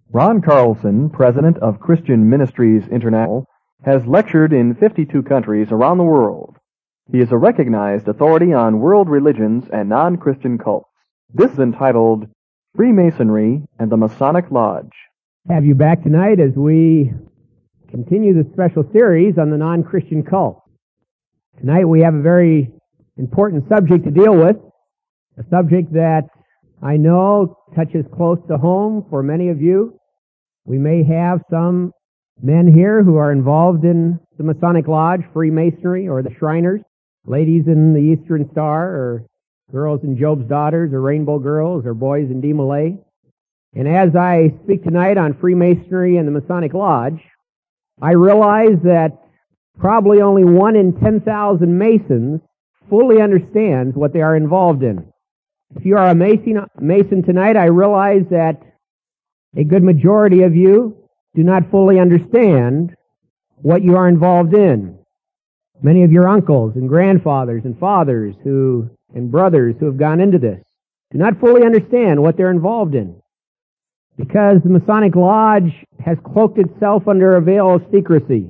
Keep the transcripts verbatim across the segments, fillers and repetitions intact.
Ron Carlson, president of Christian Ministries International, has lectured in fifty-two countries around the world. He is a recognized authority on world religions and non-Christian cults. This is entitled Freemasonry and the Masonic Lodge. Have you back tonight as we continue the special series on the non-Christian cults. Tonight we have a very important subject to deal with, a subject that I know touches close to home for many of you. We may have some men here who are involved in the Masonic Lodge, Freemasonry, or the Shriners, ladies in the Eastern Star, or girls in Job's Daughters, or Rainbow Girls, or boys in D. Malay. And as I speak tonight on Freemasonry and the Masonic Lodge, I realize that probably only one in ten thousand Masons fully understands what they are involved in. If you are a Mason, Mason tonight, I realize that a good majority of you do not fully understand what you are involved in. Many of your uncles and grandfathers and fathers who and brothers who have gone into this do not fully understand what they're involved in, because the Masonic Lodge has cloaked itself under a veil of secrecy.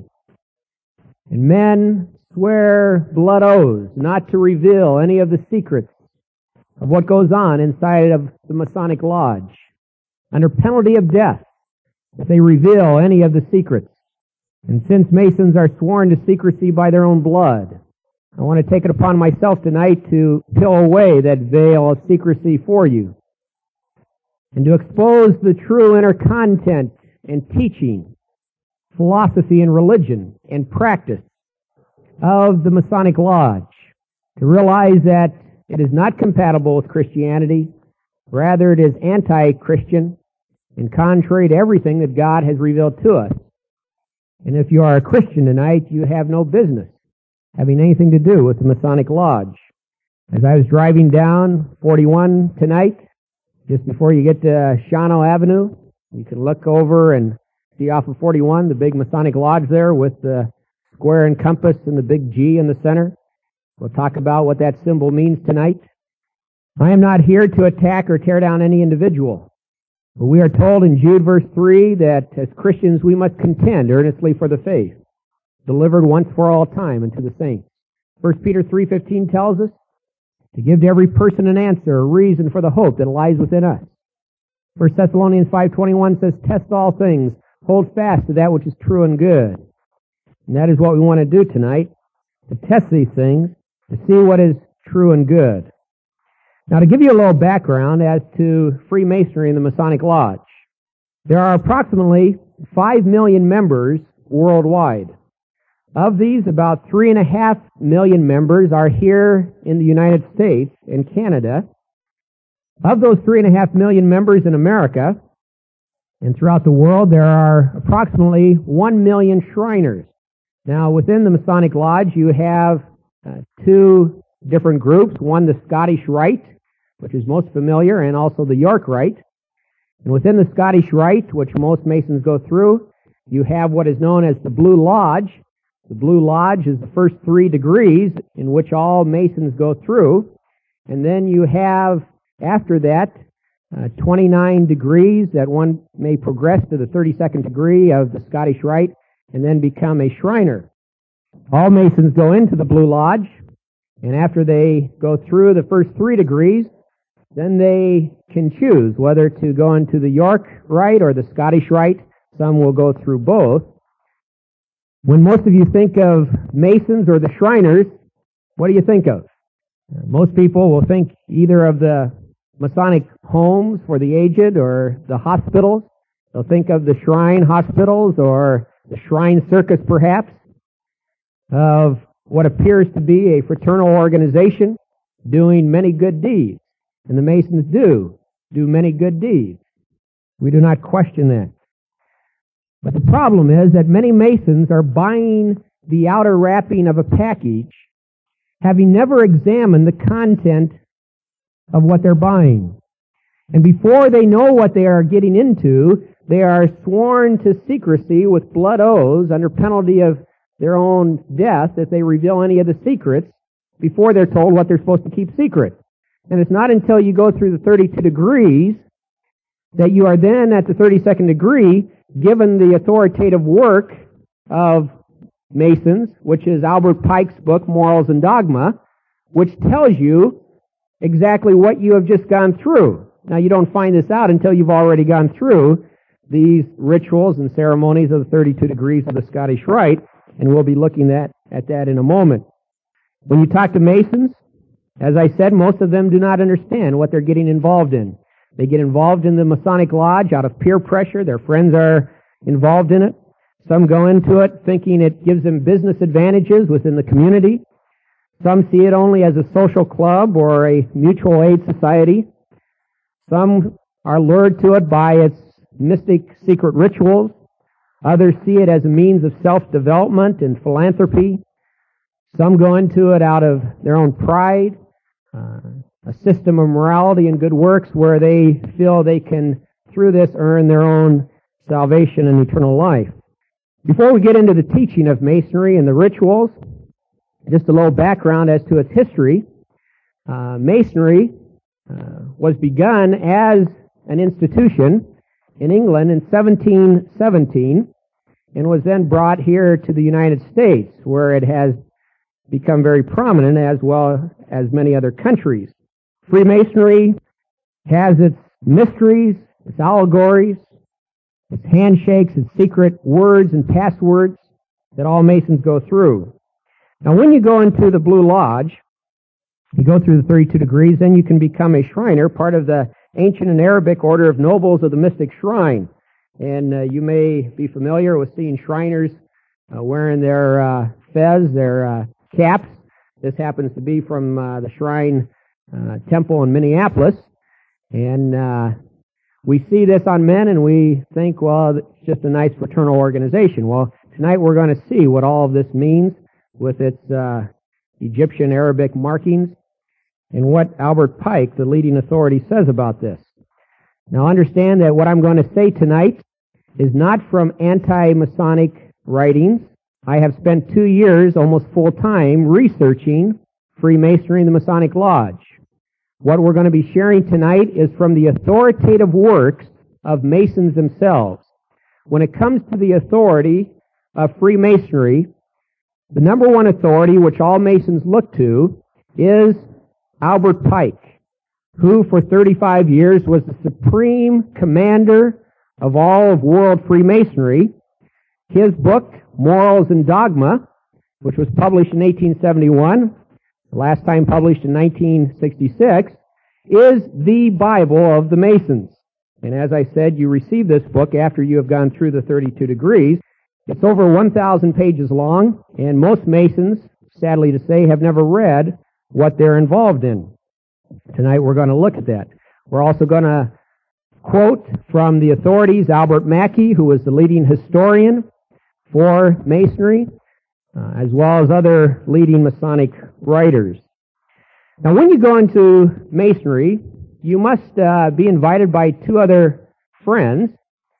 And men swear blood oaths not to reveal any of the secrets of what goes on inside of the Masonic Lodge, under penalty of death if they reveal any of the secrets. And since Masons are sworn to secrecy by their own blood, I want to take it upon myself tonight to peel away that veil of secrecy for you, and to expose the true inner content and teaching, philosophy and religion and practice of the Masonic Lodge, to realize that it is not compatible with Christianity. Rather, it is anti-Christian and contrary to everything that God has revealed to us. And if you are a Christian tonight, you have no business having anything to do with the Masonic Lodge. As I was driving down forty-one tonight, just before you get to Shawano Avenue, you can look over and see off of forty-one, the big Masonic Lodge there with the square and compass and the big G in the center. We'll talk about what that symbol means tonight. I am not here to attack or tear down any individual, but we are told in Jude verse three that as Christians we must contend earnestly for the faith, delivered once for all time unto the saints. First Peter three fifteen tells us to give to every person an answer, a reason for the hope that lies within us. First Thessalonians five twenty-one says, test all things, hold fast to that which is true and good. And that is what we want to do tonight, to test these things, to see what is true and good. Now, to give you a little background as to Freemasonry and the Masonic Lodge, there are approximately five million members worldwide. Of these, about three and a half million members are here in the United States and Canada. Of those three and a half million members in America and throughout the world, there are approximately one million Shriners. Now, within the Masonic Lodge, you have uh, two different groups. One, the Scottish Rite, which is most familiar, and also the York Rite. And within the Scottish Rite, which most Masons go through, you have what is known as the Blue Lodge. The Blue Lodge is the first three degrees in which all Masons go through. And then you have, after that, uh, twenty-nine degrees that one may progress to the thirty-second degree of the Scottish Rite and then become a Shriner. All Masons go into the Blue Lodge, and after they go through the first three degrees, then they can choose whether to go into the York Rite or the Scottish Rite. Some will go through both. When most of you think of Masons or the Shriners, what do you think of? Most people will think either of the Masonic homes for the aged or the hospitals. They'll think of the shrine hospitals or the shrine circus, perhaps, of what appears to be a fraternal organization doing many good deeds. And the Masons do do many good deeds. We do not question that. But the problem is that many Masons are buying the outer wrapping of a package, having never examined the content of what they're buying. And before they know what they are getting into, they are sworn to secrecy with blood oaths under penalty of their own death if they reveal any of the secrets before they're told what they're supposed to keep secret. And it's not until you go through the thirty-two degrees that you are then, at the thirty-second degree, given the authoritative work of Masons, which is Albert Pike's book, Morals and Dogma, which tells you exactly what you have just gone through. Now, you don't find this out until you've already gone through these rituals and ceremonies of the thirty-two degrees of the Scottish Rite, and we'll be looking at, at that in a moment. When you talk to Masons, as I said, most of them do not understand what they're getting involved in. They get involved in the Masonic Lodge out of peer pressure. Their friends are involved in it. Some go into it thinking it gives them business advantages within the community. Some see it only as a social club or a mutual aid society. Some are lured to it by its mystic secret rituals. Others see it as a means of self-development and philanthropy. Some go into it out of their own pride, uh, a system of morality and good works where they feel they can, through this, earn their own salvation and eternal life. Before we get into the teaching of Masonry and the rituals, just a little background as to its history. Uh, Masonry uh, was begun as an institution in England in seventeen seventeen and was then brought here to the United States, where it has become very prominent, as well as many other countries. Freemasonry has its mysteries, its allegories, its handshakes, its secret words and passwords that all Masons go through. Now, when you go into the Blue Lodge, you go through the thirty-two degrees, then you can become a Shriner, part of the ancient and Arabic order of nobles of the mystic shrine. And uh, you may be familiar with seeing Shriners uh, wearing their uh, fez, their uh, caps. This happens to be from uh, the Shrine uh, Temple in Minneapolis. And uh, we see this on men and we think, well, it's just a nice fraternal organization. Well, tonight we're going to see what all of this means with its uh, Egyptian Arabic markings and what Albert Pike, the leading authority, says about this. Now understand that what I'm going to say tonight is not from anti-Masonic writings. I have spent two years, almost full time, researching Freemasonry and the Masonic Lodge. What we're going to be sharing tonight is from the authoritative works of Masons themselves. When it comes to the authority of Freemasonry, the number one authority which all Masons look to is Albert Pike, who for thirty-five years was the supreme commander of all of world Freemasonry. His book, Morals and Dogma, which was published in eighteen seventy-one, the last time published in nineteen sixty-six, is the Bible of the Masons. And as I said, you receive this book after you have gone through the thirty-two degrees. It's over one thousand pages long, and most Masons, sadly to say, have never read what they're involved in. Tonight we're going to look at that. We're also going to quote from the authorities, Albert Mackey, who was the leading historian for Masonry, uh, as well as other leading Masonic writers. Now, when you go into Masonry, you must uh, be invited by two other friends,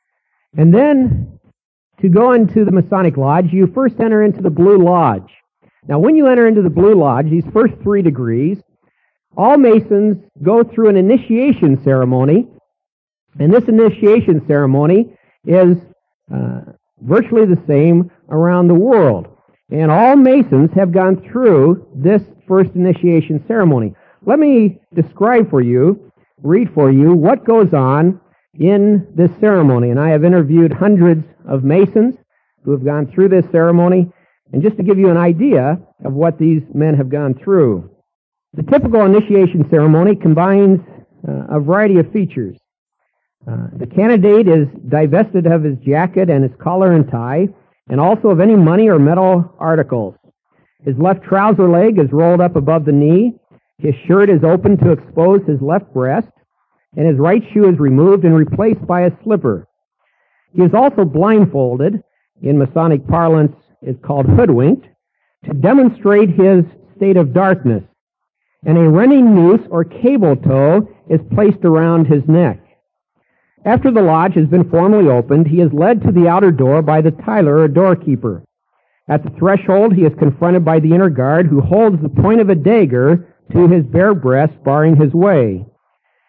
and then to go into the Masonic Lodge, you first enter into the Blue Lodge. Now, when you enter into the Blue Lodge, these first three degrees, all Masons go through an initiation ceremony, and this initiation ceremony is uh, virtually the same around the world. And all Masons have gone through this first initiation ceremony. Let me describe for you, read for you, what goes on in this ceremony. And I have interviewed hundreds of Masons who have gone through this ceremony. And just to give you an idea of what these men have gone through. The typical initiation ceremony combines uh, a variety of features. Uh, the candidate is divested of his jacket and his collar and tie, and also of any money or metal articles. His left trouser leg is rolled up above the knee, his shirt is open to expose his left breast, and his right shoe is removed and replaced by a slipper. He is also blindfolded, in Masonic parlance is called hoodwinked, to demonstrate his state of darkness, and a running noose or cable tow is placed around his neck. After the lodge has been formally opened, he is led to the outer door by the tiler or doorkeeper. At the threshold, he is confronted by the inner guard, who holds the point of a dagger to his bare breast, barring his way.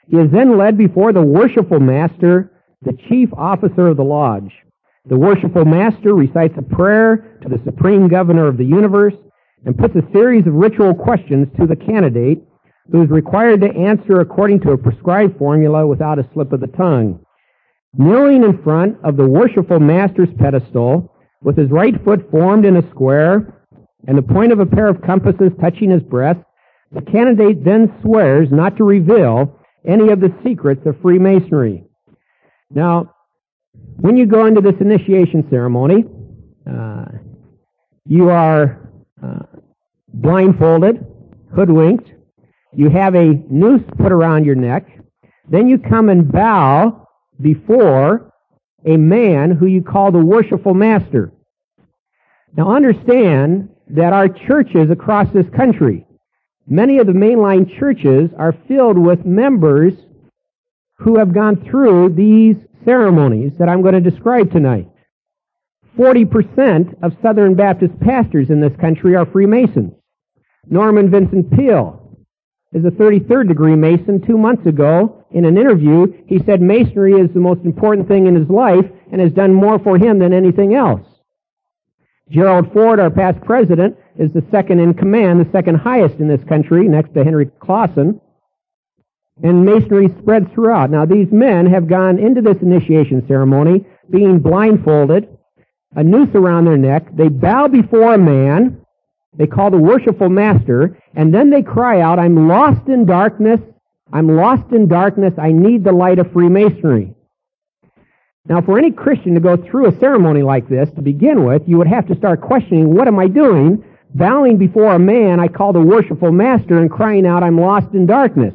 He is then led before the worshipful master, the chief officer of the lodge. The worshipful master recites a prayer to the supreme governor of the universe and puts a series of ritual questions to the candidate, who is required to answer according to a prescribed formula without a slip of the tongue. Kneeling in front of the worshipful master's pedestal, with his right foot formed in a square and the point of a pair of compasses touching his breast, the candidate then swears not to reveal any of the secrets of Freemasonry. Now, when you go into this initiation ceremony, uh, you are uh, blindfolded, hoodwinked, you have a noose put around your neck, then you come and bow before a man who you call the worshipful master. Now understand that our churches across this country, many of the mainline churches are filled with members who have gone through these ceremonies that I'm going to describe tonight. forty percent of Southern Baptist pastors in this country are Freemasons. Norman Vincent Peale is a thirty-third degree Mason. Two months ago, in an interview, he said Masonry is the most important thing in his life and has done more for him than anything else. Gerald Ford, our past president, is the second in command, the second highest in this country, next to Henry Clausen. And Masonry spreads throughout. Now, these men have gone into this initiation ceremony being blindfolded, a noose around their neck. They bow before a man they call the worshipful master, and then they cry out, I'm lost in darkness, I'm lost in darkness, I need the light of Freemasonry. Now, for any Christian to go through a ceremony like this, to begin with, you would have to start questioning, what am I doing? Bowing before a man I call the worshipful master and crying out, I'm lost in darkness.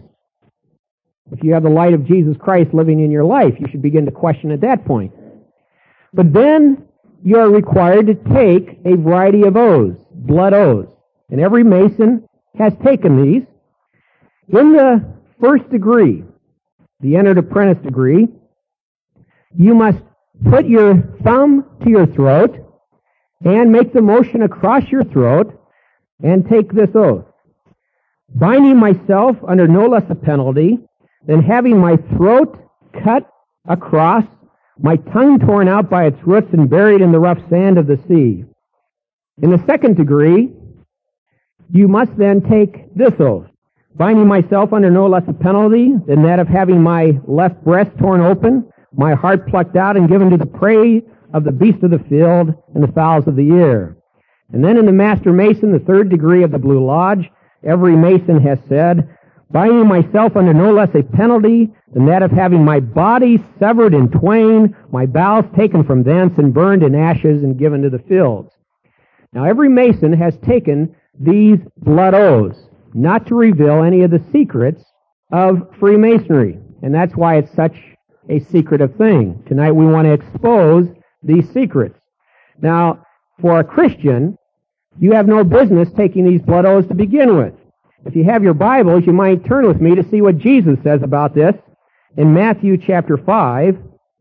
If you have the light of Jesus Christ living in your life, you should begin to question at that point. But then you are required to take a variety of oaths, blood oaths. And every Mason has taken these. In the first degree, the entered apprentice degree, you must put your thumb to your throat and make the motion across your throat and take this oath. Binding myself under no less a penalty than having my throat cut across, my tongue torn out by its roots and buried in the rough sand of the sea. In the second degree, you must then take this oath. Binding myself under no less a penalty than that of having my left breast torn open, my heart plucked out and given to the prey of the beast of the field and the fowls of the air. And then in the Master Mason, the third degree of the Blue Lodge, every Mason has said, binding myself under no less a penalty than that of having my body severed in twain, my bowels taken from thence and burned in ashes and given to the fields. Now every Mason has taken these blood oaths, not to reveal any of the secrets of Freemasonry. And that's why it's such a secretive thing. Tonight we want to expose these secrets. Now, for a Christian, you have no business taking these blood oaths to begin with. If you have your Bibles, you might turn with me to see what Jesus says about this in Matthew chapter five,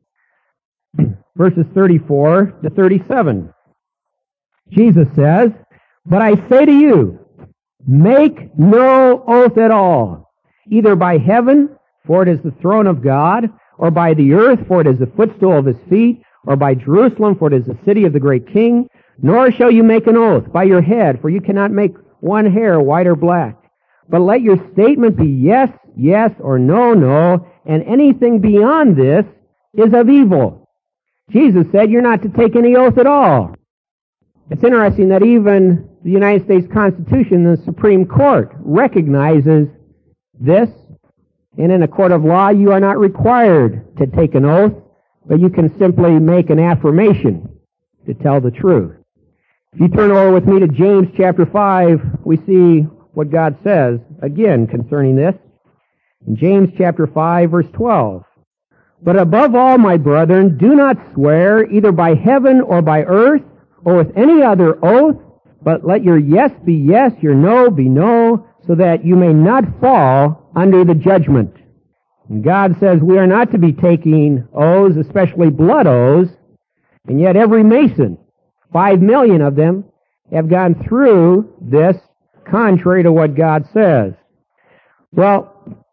verses thirty-four to thirty-seven. Jesus says, but I say to you, make no oath at all, either by heaven, for it is the throne of God, or by the earth, for it is the footstool of his feet, or by Jerusalem, for it is the city of the great king, nor shall you make an oath by your head, for you cannot make one hair white or black. But let your statement be yes, yes, or no, no, and anything beyond this is of evil. Jesus said you're not to take any oath at all. It's interesting that even the United States Constitution, the Supreme Court, recognizes this, and in a court of law you are not required to take an oath, but you can simply make an affirmation to tell the truth. If you turn over with me to James chapter five, we see what God says, again, concerning this. In James chapter five, verse twelve. But above all, my brethren, do not swear either by heaven or by earth or with any other oath, but let your yes be yes, your no be no, so that you may not fall under the judgment. And God says we are not to be taking oaths, especially blood oaths, and yet every Mason, five million of them, have gone through this contrary to what God says. Well,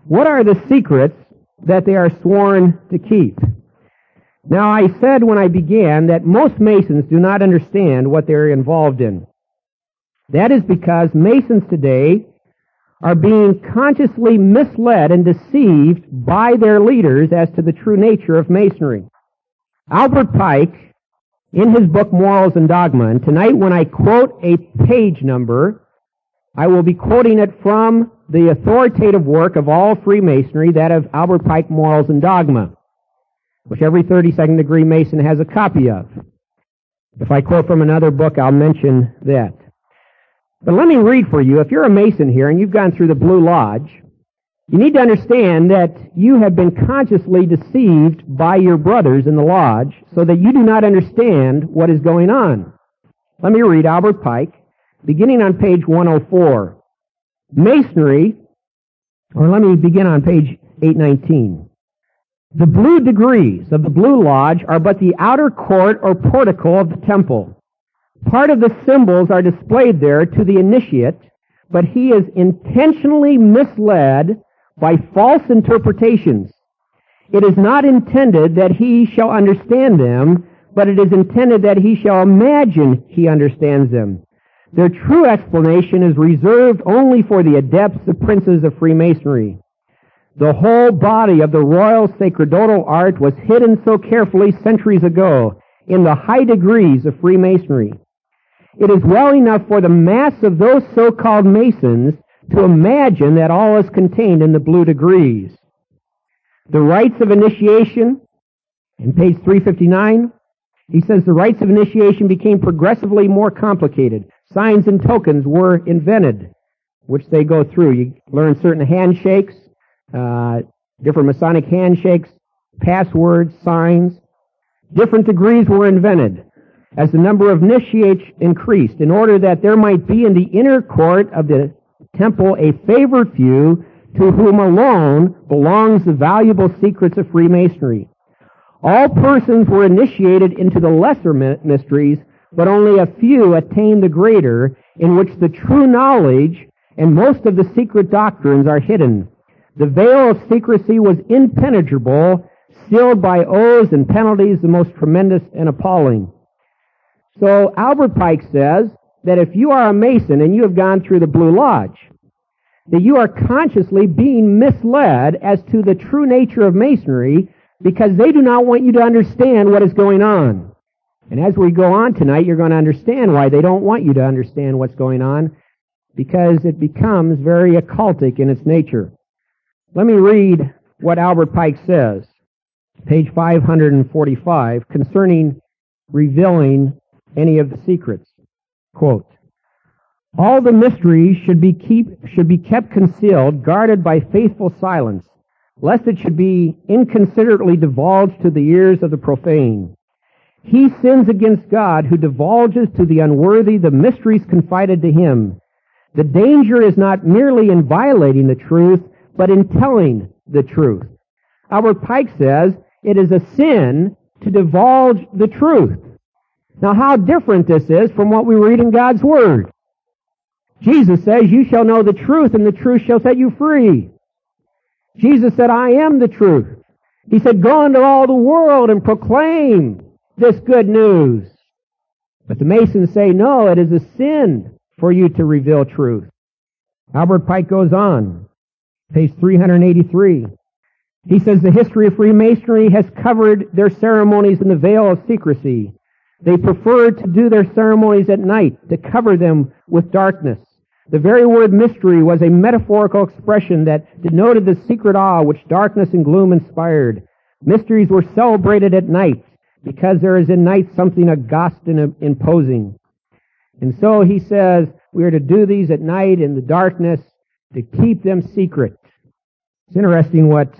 What are the secrets that they are sworn to keep? Now, I said when I began that most Masons do not understand what they're involved in. That is because Masons today are being consciously misled and deceived by their leaders as to the true nature of Masonry. Albert Pike, in his book Morals and Dogma, and tonight when I quote a page number, I will be quoting it from the authoritative work of all Freemasonry, that of Albert Pike, Morals and Dogma, which every thirty-second degree Mason has a copy of. If I quote from another book, I'll mention that. But let me read for you. If you're a Mason here and you've gone through the Blue Lodge, you need to understand that you have been consciously deceived by your brothers in the Lodge so that you do not understand what is going on. Let me read Albert Pike, beginning on page one oh four. Masonry, or let me begin on page eight nineteen. The blue degrees of the Blue Lodge are but the outer court or portico of the temple. Part of the symbols are displayed there to the initiate, but he is intentionally misled by false interpretations. It is not intended that he shall understand them, but it is intended that he shall imagine he understands them. Their true explanation is reserved only for the adepts, the princes of Freemasonry. The whole body of the royal sacerdotal art was hidden so carefully centuries ago in the high degrees of Freemasonry. It is well enough for the mass of those so-called Masons to imagine that all is contained in the blue degrees. The rites of initiation, in page three fifty-nine, he says the rites of initiation became progressively more complicated. Signs and tokens were invented, which they go through. You learn certain handshakes, uh, different Masonic handshakes, passwords, signs. Different degrees were invented as the number of initiates increased in order that there might be in the inner court of the temple a favored few to whom alone belongs the valuable secrets of Freemasonry. All persons were initiated into the lesser mysteries, but only a few attained the greater, in which the true knowledge and most of the secret doctrines are hidden. The veil of secrecy was impenetrable, sealed by oaths and penalties the most tremendous and appalling. So Albert Pike says that if you are a Mason and you have gone through the Blue Lodge, that you are consciously being misled as to the true nature of Masonry because they do not want you to understand what is going on. And as we go on tonight, you're going to understand why they don't want you to understand what's going on, because it becomes very occultic in its nature. Let me read what Albert Pike says, page five forty-five, concerning revealing any of the secrets. Quote, all the mysteries should be keep should be kept concealed, guarded by faithful silence, lest it should be inconsiderately divulged to the ears of the profane. He sins against God who divulges to the unworthy the mysteries confided to him. The danger is not merely in violating the truth, but in telling the truth. Albert Pike says it is a sin to divulge the truth. Now, how different this is from what we read in God's Word. Jesus says, you shall know the truth, and the truth shall set you free. Jesus said, I am the truth. He said, go into all the world and proclaim this good news. But the Masons say, no, it is a sin for you to reveal truth. Albert Pike goes on, page three eighty-three. He says, the history of Freemasonry has covered their ceremonies in the veil of secrecy. They preferred to do their ceremonies at night, to cover them with darkness. The very word mystery was a metaphorical expression that denoted the secret awe which darkness and gloom inspired. Mysteries were celebrated at night, because there is in night something august and imposing. And so he says, we are to do these at night in the darkness, to keep them secret. It's interesting what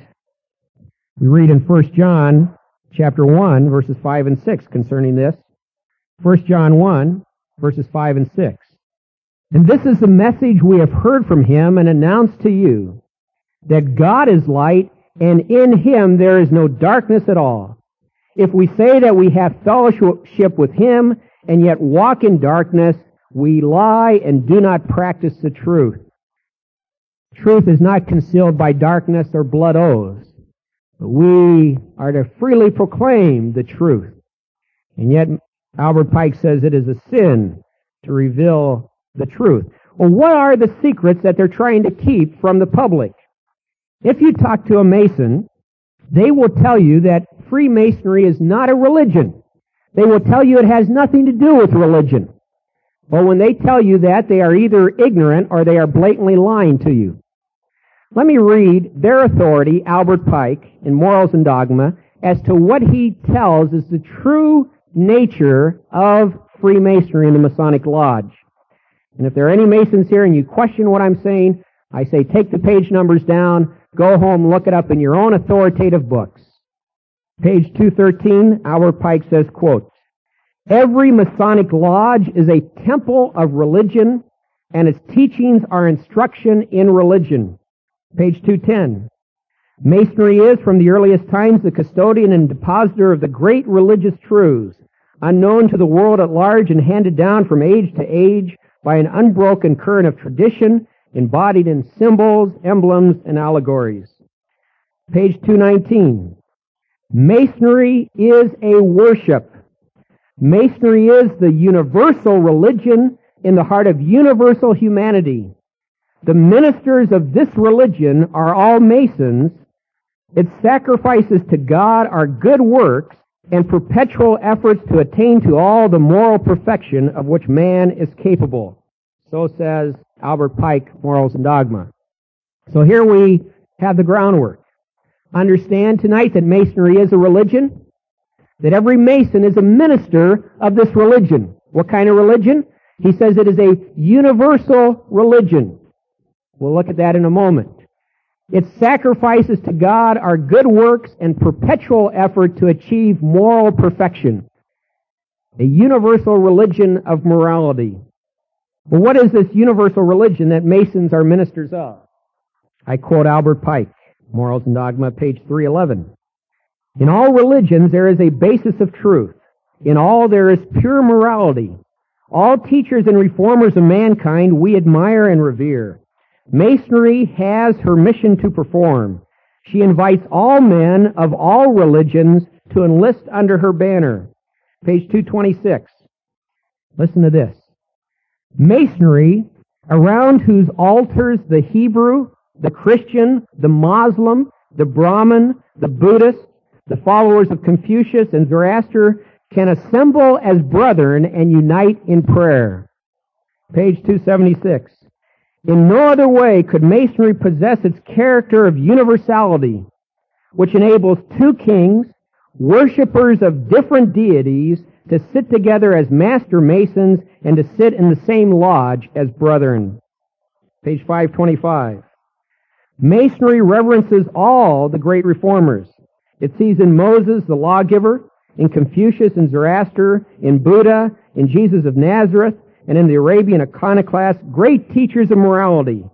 we read in First John chapter one, verses five and six concerning this. First John one, verses five and six. And this is the message we have heard from him and announced to you, that God is light, and in him there is no darkness at all. If we say that we have fellowship with him and yet walk in darkness, we lie and do not practice the truth. Truth is not concealed by darkness or blood oaths, but we are to freely proclaim the truth. And yet, Albert Pike says it is a sin to reveal the truth. Well, what are the secrets that they're trying to keep from the public? If you talk to a Mason, they will tell you that Freemasonry is not a religion. They will tell you it has nothing to do with religion. But when they tell you that, they are either ignorant or they are blatantly lying to you. Let me read their authority, Albert Pike, in Morals and Dogma, as to what he tells is the true nature of Freemasonry in the Masonic Lodge. And if there are any Masons here and you question what I'm saying, I say take the page numbers down, go home, look it up in your own authoritative books. Page two thirteen, Albert Pike says, quote, "Every Masonic Lodge is a temple of religion, and its teachings are instruction in religion." Page two ten, "Masonry is, from the earliest times, the custodian and depositor of the great religious truths, unknown to the world at large and handed down from age to age by an unbroken current of tradition, embodied in symbols, emblems, and allegories." Page two nineteen, "Masonry is a worship. Masonry is the universal religion in the heart of universal humanity. The ministers of this religion are all Masons. Its sacrifices to God are good works and perpetual efforts to attain to all the moral perfection of which man is capable." So says Albert Pike, Morals and Dogma. So here we have the groundwork. Understand tonight that Masonry is a religion, that every Mason is a minister of this religion. What kind of religion? He says it is a universal religion. We'll look at that in a moment. Its sacrifices to God are good works and perpetual effort to achieve moral perfection. A universal religion of morality. Well, what is this universal religion that Masons are ministers of? I quote Albert Pike, Morals and Dogma, page three eleven. "In all religions there is a basis of truth. In all there is pure morality. All teachers and reformers of mankind we admire and revere. Masonry has her mission to perform. She invites all men of all religions to enlist under her banner." Page two twenty-six. Listen to this. "Masonry, around whose altars the Hebrew, the Christian, the Muslim, the Brahmin, the Buddhist, the followers of Confucius and Zoroaster can assemble as brethren and unite in prayer." Page two seventy-six. "In no other way could Masonry possess its character of universality, which enables two kings, worshippers of different deities, to sit together as master Masons and to sit in the same lodge as brethren." Page five twenty-five. "Masonry reverences all the great reformers. It sees in Moses the lawgiver, in Confucius and Zoroaster, in Buddha, in Jesus of Nazareth, and in the Arabian iconoclasts, great teachers of morality.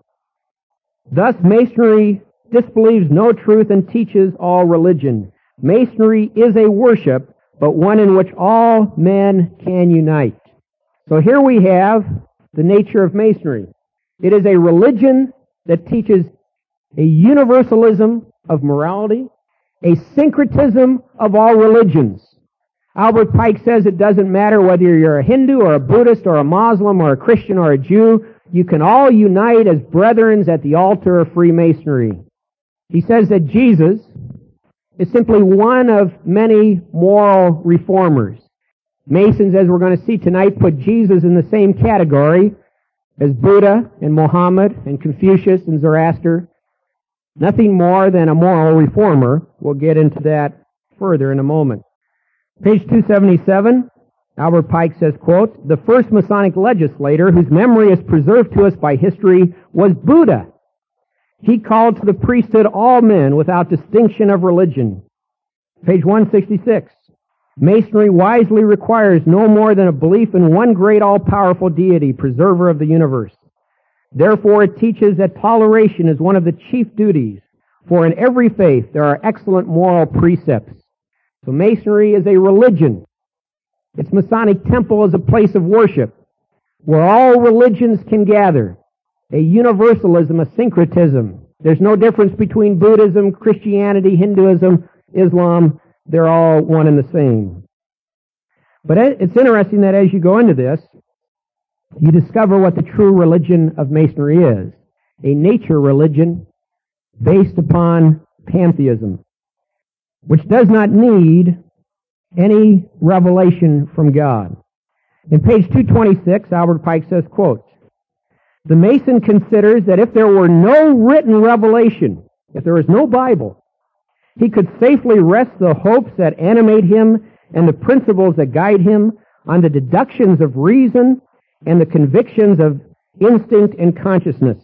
Thus Masonry disbelieves no truth and teaches all religion. Masonry is a worship, but one in which all men can unite." So here we have the nature of Masonry. It is a religion that teaches a universalism of morality, a syncretism of all religions. Albert Pike says it doesn't matter whether you're a Hindu or a Buddhist or a Muslim or a Christian or a Jew, you can all unite as brethren at the altar of Freemasonry. He says that Jesus is simply one of many moral reformers. Masons, as we're going to see tonight, put Jesus in the same category as Buddha and Muhammad and Confucius and Zoroaster. Nothing more than a moral reformer. We'll get into that further in a moment. Page two seventy-seven, Albert Pike says, quote, "The first Masonic legislator whose memory is preserved to us by history was Buddha. He called to the priesthood all men without distinction of religion." Page one sixty-six, "Masonry wisely requires no more than a belief in one great all-powerful deity, preserver of the universe. Therefore it teaches that toleration is one of the chief duties, for in every faith there are excellent moral precepts." So Masonry is a religion. Its Masonic temple is a place of worship where all religions can gather. a universalism, a syncretism. There's no difference between Buddhism, Christianity, Hinduism, Islam. They're all one and the same. But it's interesting that as you go into this, you discover what the true religion of Masonry is. A nature religion based upon pantheism, which does not need any revelation from God. In page two twenty-six, Albert Pike says, quote, "The Mason considers that if there were no written revelation, if there was no Bible, he could safely rest the hopes that animate him and the principles that guide him on the deductions of reason and the convictions of instinct and consciousness.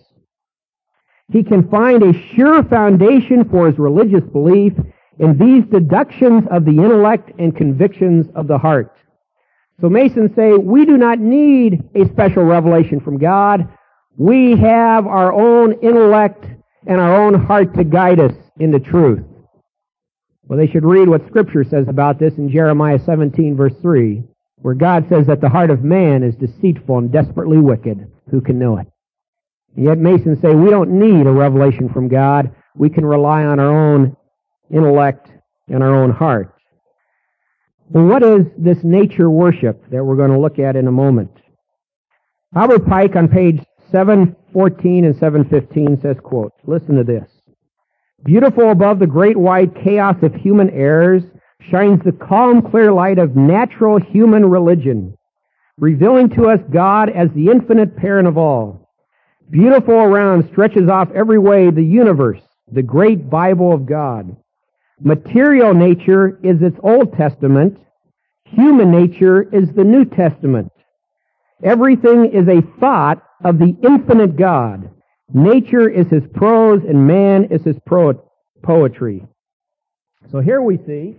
He can find a sure foundation for his religious belief in these deductions of the intellect and convictions of the heart." So Masons say, we do not need a special revelation from God. We have our own intellect and our own heart to guide us into truth. Well, they should read what Scripture says about this in Jeremiah seventeen, verse three, where God says that the heart of man is deceitful and desperately wicked. Who can know it? And yet Masons say we don't need a revelation from God. We can rely on our own intellect and our own heart. Well, what is this nature worship that we're going to look at in a moment? Albert Pike on page seven fourteen and seven fifteen says, quote, listen to this. "Beautiful above the great wide chaos of human errors shines the calm, clear light of natural human religion, revealing to us God as the infinite parent of all. Beautiful around stretches off every way the universe, the great Bible of God. Material nature is its Old Testament. Human nature is the New Testament. Everything is a thought of the infinite God. Nature is his prose and man is his pro- poetry." So here we see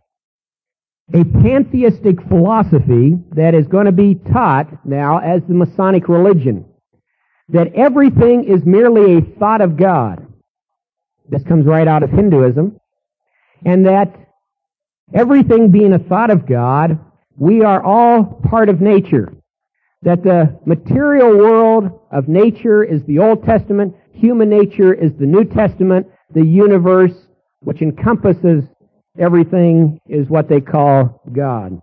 a pantheistic philosophy that is going to be taught now as the Masonic religion. That everything is merely a thought of God. This comes right out of Hinduism. And that everything being a thought of God, we are all part of nature. That the material world of nature is the Old Testament, human nature is the New Testament, the universe, which encompasses everything, is what they call God.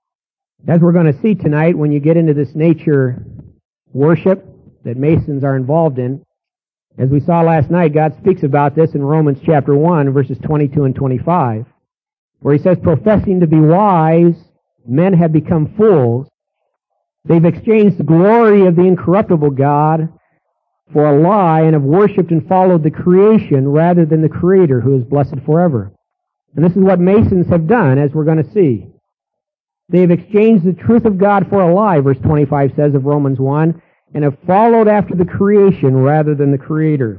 As we're going to see tonight, when you get into this nature worship that Masons are involved in, as we saw last night, God speaks about this in Romans chapter one, verses twenty-two and twenty-five, where he says, "Professing to be wise, men have become fools. They've exchanged the glory of the incorruptible God for a lie and have worshipped and followed the creation rather than the Creator, who is blessed forever." And this is what Masons have done, as we're going to see. They have exchanged the truth of God for a lie, verse twenty-five says of Romans one, and have followed after the creation rather than the Creator.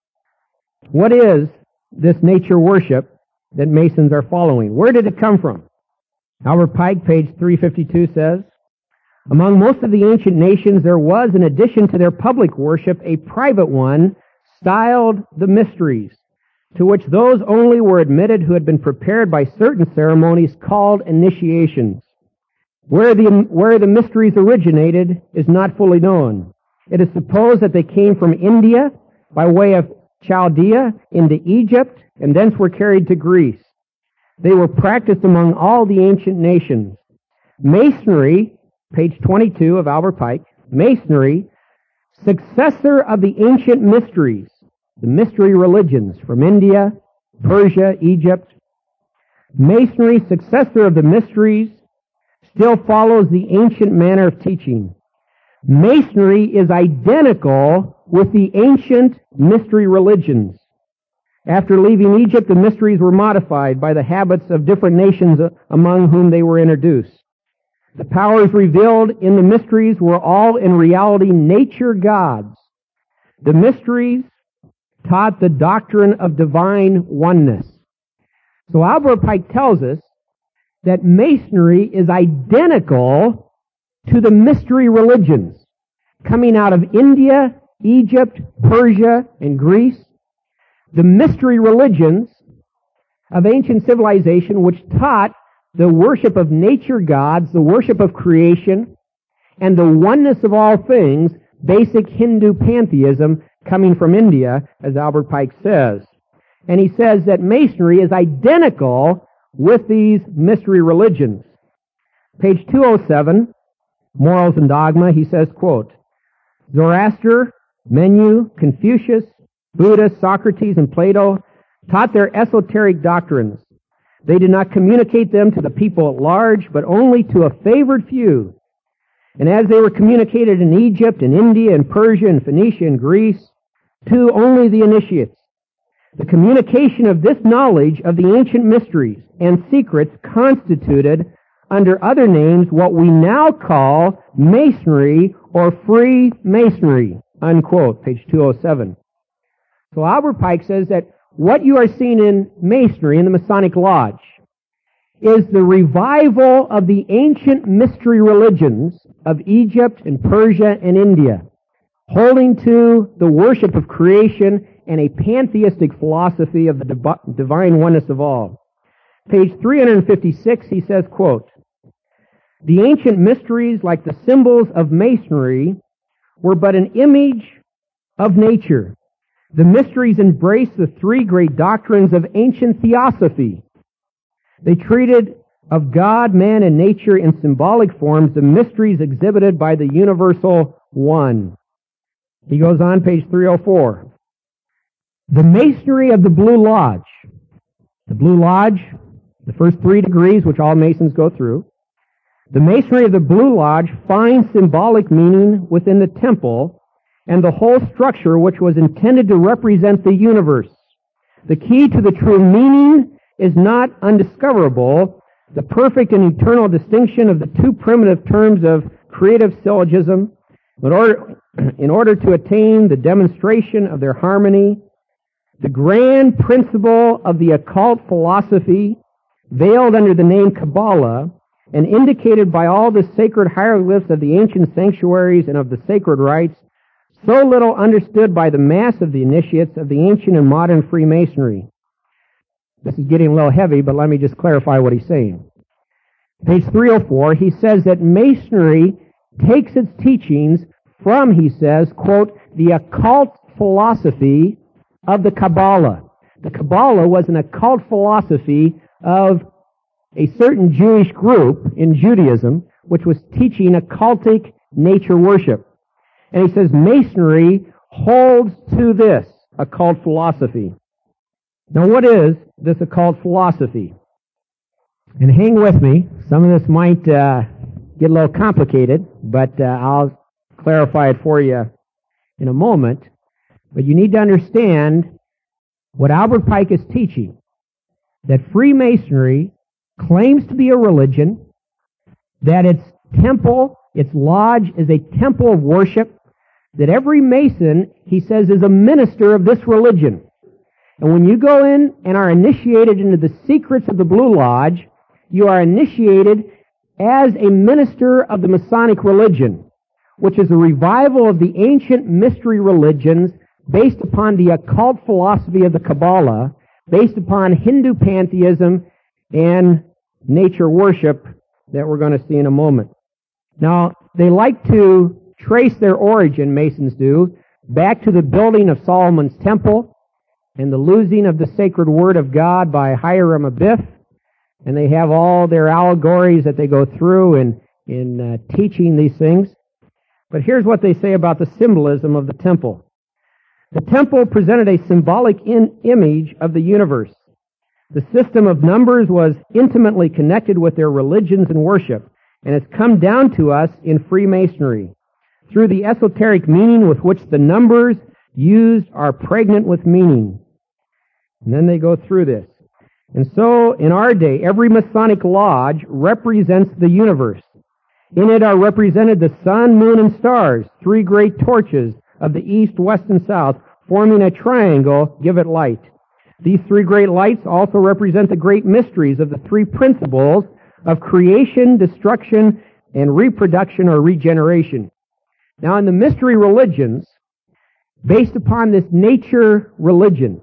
What is this nature worship that Masons are following? Where did it come from? Albert Pike, page three fifty-two, says, "Among most of the ancient nations there was, in addition to their public worship, a private one styled the mysteries, to which those only were admitted who had been prepared by certain ceremonies called initiations. Where the, where the mysteries originated is not fully known. It is supposed that they came from India by way of Chaldea into Egypt, and thence were carried to Greece. They were practiced among all the ancient nations. Masonry," page twenty-two of Albert Pike, "Masonry, successor of the ancient mysteries, the mystery religions from India, Persia, Egypt. Masonry, successor of the mysteries, still follows the ancient manner of teaching. Masonry is identical with the ancient mystery religions. After leaving Egypt, the mysteries were modified by the habits of different nations among whom they were introduced. The powers revealed in the mysteries were all in reality nature gods. The mysteries taught the doctrine of divine oneness." So Albert Pike tells us that Masonry is identical to the mystery religions coming out of India, Egypt, Persia, and Greece. The mystery religions of ancient civilization, which taught the worship of nature gods, the worship of creation, and the oneness of all things, basic Hindu pantheism, coming from India, as Albert Pike says. And he says that Masonry is identical with these mystery religions. Page two oh seven, Morals and Dogma, he says, quote, Zoroaster, Menu, Confucius, Buddha, Socrates, and Plato taught their esoteric doctrines. They did not communicate them to the people at large, but only to a favored few. And as they were communicated in Egypt and India and Persia and Phoenicia and Greece, to only the initiates. The communication of this knowledge of the ancient mysteries and secrets constituted, under other names, what we now call Masonry or Free Masonry, unquote, page two oh seven. So Albert Pike says that what you are seeing in Masonry, in the Masonic Lodge, is the revival of the ancient mystery religions of Egypt and Persia and India, holding to the worship of creation and a pantheistic philosophy of the div- divine oneness of all. Page three fifty-six, he says, quote, The ancient mysteries, like the symbols of Masonry, were but an image of nature. The mysteries embrace the three great doctrines of ancient theosophy. They treated of God, man, and nature in symbolic forms, the mysteries exhibited by the universal one. He goes on, page three oh four. The Masonry of the Blue Lodge. The Blue Lodge, the first three degrees, which all Masons go through. The Masonry of the Blue Lodge finds symbolic meaning within the temple and the whole structure which was intended to represent the universe. The key to the true meaning is not undiscoverable. The perfect and eternal distinction of the two primitive terms of creative syllogism in order, in order to attain the demonstration of their harmony. The grand principle of the occult philosophy, veiled under the name Kabbalah, and indicated by all the sacred hieroglyphs of the ancient sanctuaries and of the sacred rites, so little understood by the mass of the initiates of the ancient and modern Freemasonry. This is getting a little heavy, but let me just clarify what he's saying. Page three oh four, he says that Masonry takes its teachings from, he says, quote, the occult philosophy of the Kabbalah. The Kabbalah was an occult philosophy of a certain Jewish group in Judaism, which was teaching occultic nature worship. And he says Masonry holds to this occult philosophy. Now what is this occult philosophy? And hang with me. Some of this might uh, get a little complicated, but uh, I'll clarify it for you in a moment. But you need to understand what Albert Pike is teaching, that Freemasonry claims to be a religion, that its temple, its lodge is a temple of worship, that every Mason, he says, is a minister of this religion. And when you go in and are initiated into the secrets of the Blue Lodge, you are initiated as a minister of the Masonic religion, which is a revival of the ancient mystery religions based upon the occult philosophy of the Kabbalah, based upon Hindu pantheism and nature worship that we're going to see in a moment. Now, they like to trace their origin, Masons do, back to the building of Solomon's temple and the losing of the sacred word of God by Hiram Abiff, and they have all their allegories that they go through in, in uh, teaching these things. But here's what they say about the symbolism of the temple. The temple presented a symbolic in image of the universe. The system of numbers was intimately connected with their religions and worship, and it's come down to us in Freemasonry through the esoteric meaning with which the numbers used are pregnant with meaning. And then they go through this. And so, in our day, every Masonic lodge represents the universe. In it are represented the sun, moon, and stars, three great torches of the east, west, and south, forming a triangle, give it light. These three great lights also represent the great mysteries of the three principles of creation, destruction, and reproduction or regeneration. Now, in the mystery religions, based upon this nature religion,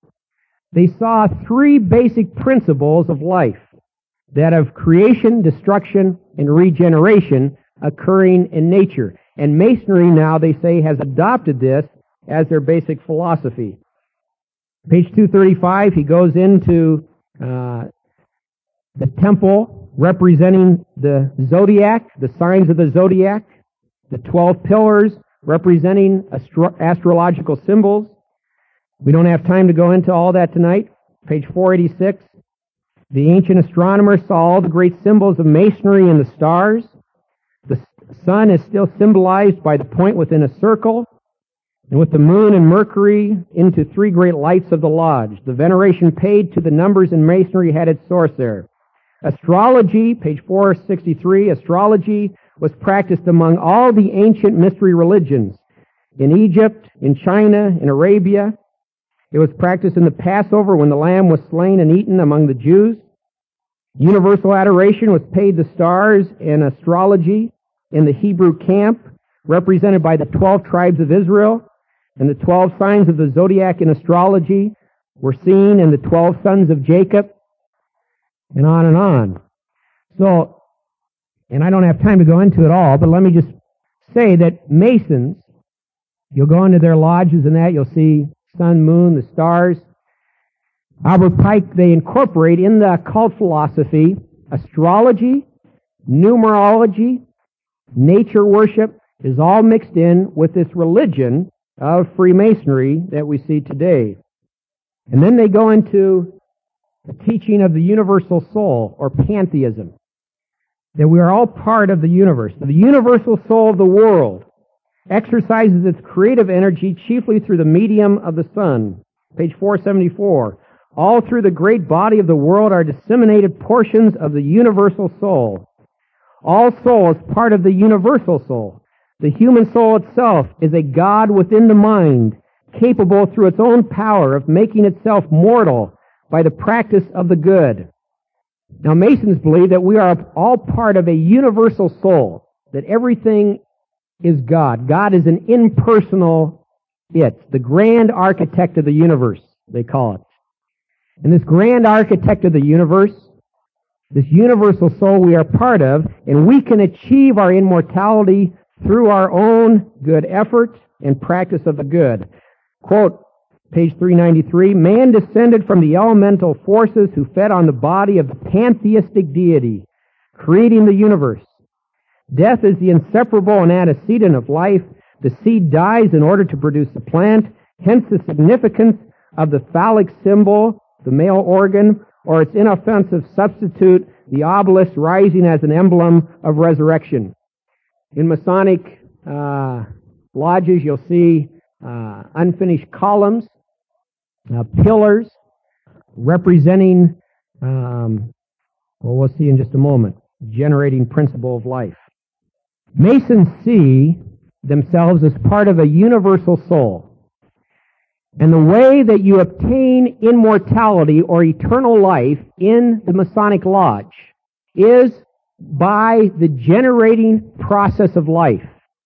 they saw three basic principles of life, that of creation, destruction, and regeneration occurring in nature. And Masonry now, they say, has adopted this as their basic philosophy. Page two thirty-five, he goes into uh, the temple representing the zodiac, the signs of the zodiac, the twelve pillars representing astro- astrological symbols. We don't have time to go into all that tonight. Page four eighty-six, the ancient astronomers saw all the great symbols of masonry in the stars. The sun is still symbolized by the point within a circle, and with the moon and Mercury into three great lights of the lodge. The veneration paid to the numbers in masonry had its source there. Astrology, page four sixty-three, astrology was practiced among all the ancient mystery religions. In Egypt, in China, in Arabia. It was practiced in the Passover when the lamb was slain and eaten among the Jews. Universal adoration was paid to stars and astrology in the Hebrew camp, represented by the twelve tribes of Israel, and the twelve signs of the zodiac in astrology were seen in the twelve sons of Jacob, and on and on. So, and I don't have time to go into it all, but let me just say that Masons, you'll go into their lodges and that, you'll see sun, moon, the stars. Albert Pike, they incorporate in the occult philosophy astrology, numerology, nature worship is all mixed in with this religion of Freemasonry that we see today. And then they go into the teaching of the universal soul, or pantheism, that we are all part of the universe. The universal soul of the world exercises its creative energy chiefly through the medium of the sun. Page four seventy-four. All through the great body of the world are disseminated portions of the universal soul. All soul is part of the universal soul. The human soul itself is a God within the mind, capable through its own power of making itself mortal by the practice of the good. Now, Masons believe that we are all part of a universal soul, that everything is God. God is an impersonal it, the grand architect of the universe, they call it. And this grand architect of the universe, this universal soul we are part of, and we can achieve our immortality through our own good efforts and practice of the good. Quote, page three ninety-three, man descended from the elemental forces who fed on the body of the pantheistic deity, creating the universe. Death is the inseparable and antecedent of life. The seed dies in order to produce the plant, hence the significance of the phallic symbol, the male organ, or its inoffensive substitute, the obelisk rising as an emblem of resurrection. In Masonic uh, lodges, you'll see uh, unfinished columns, uh, pillars, representing, um, well, we'll see in just a moment, generating principle of life. Masons see themselves as part of a universal soul. And the way that you obtain immortality or eternal life in the Masonic Lodge is by the generating process of life.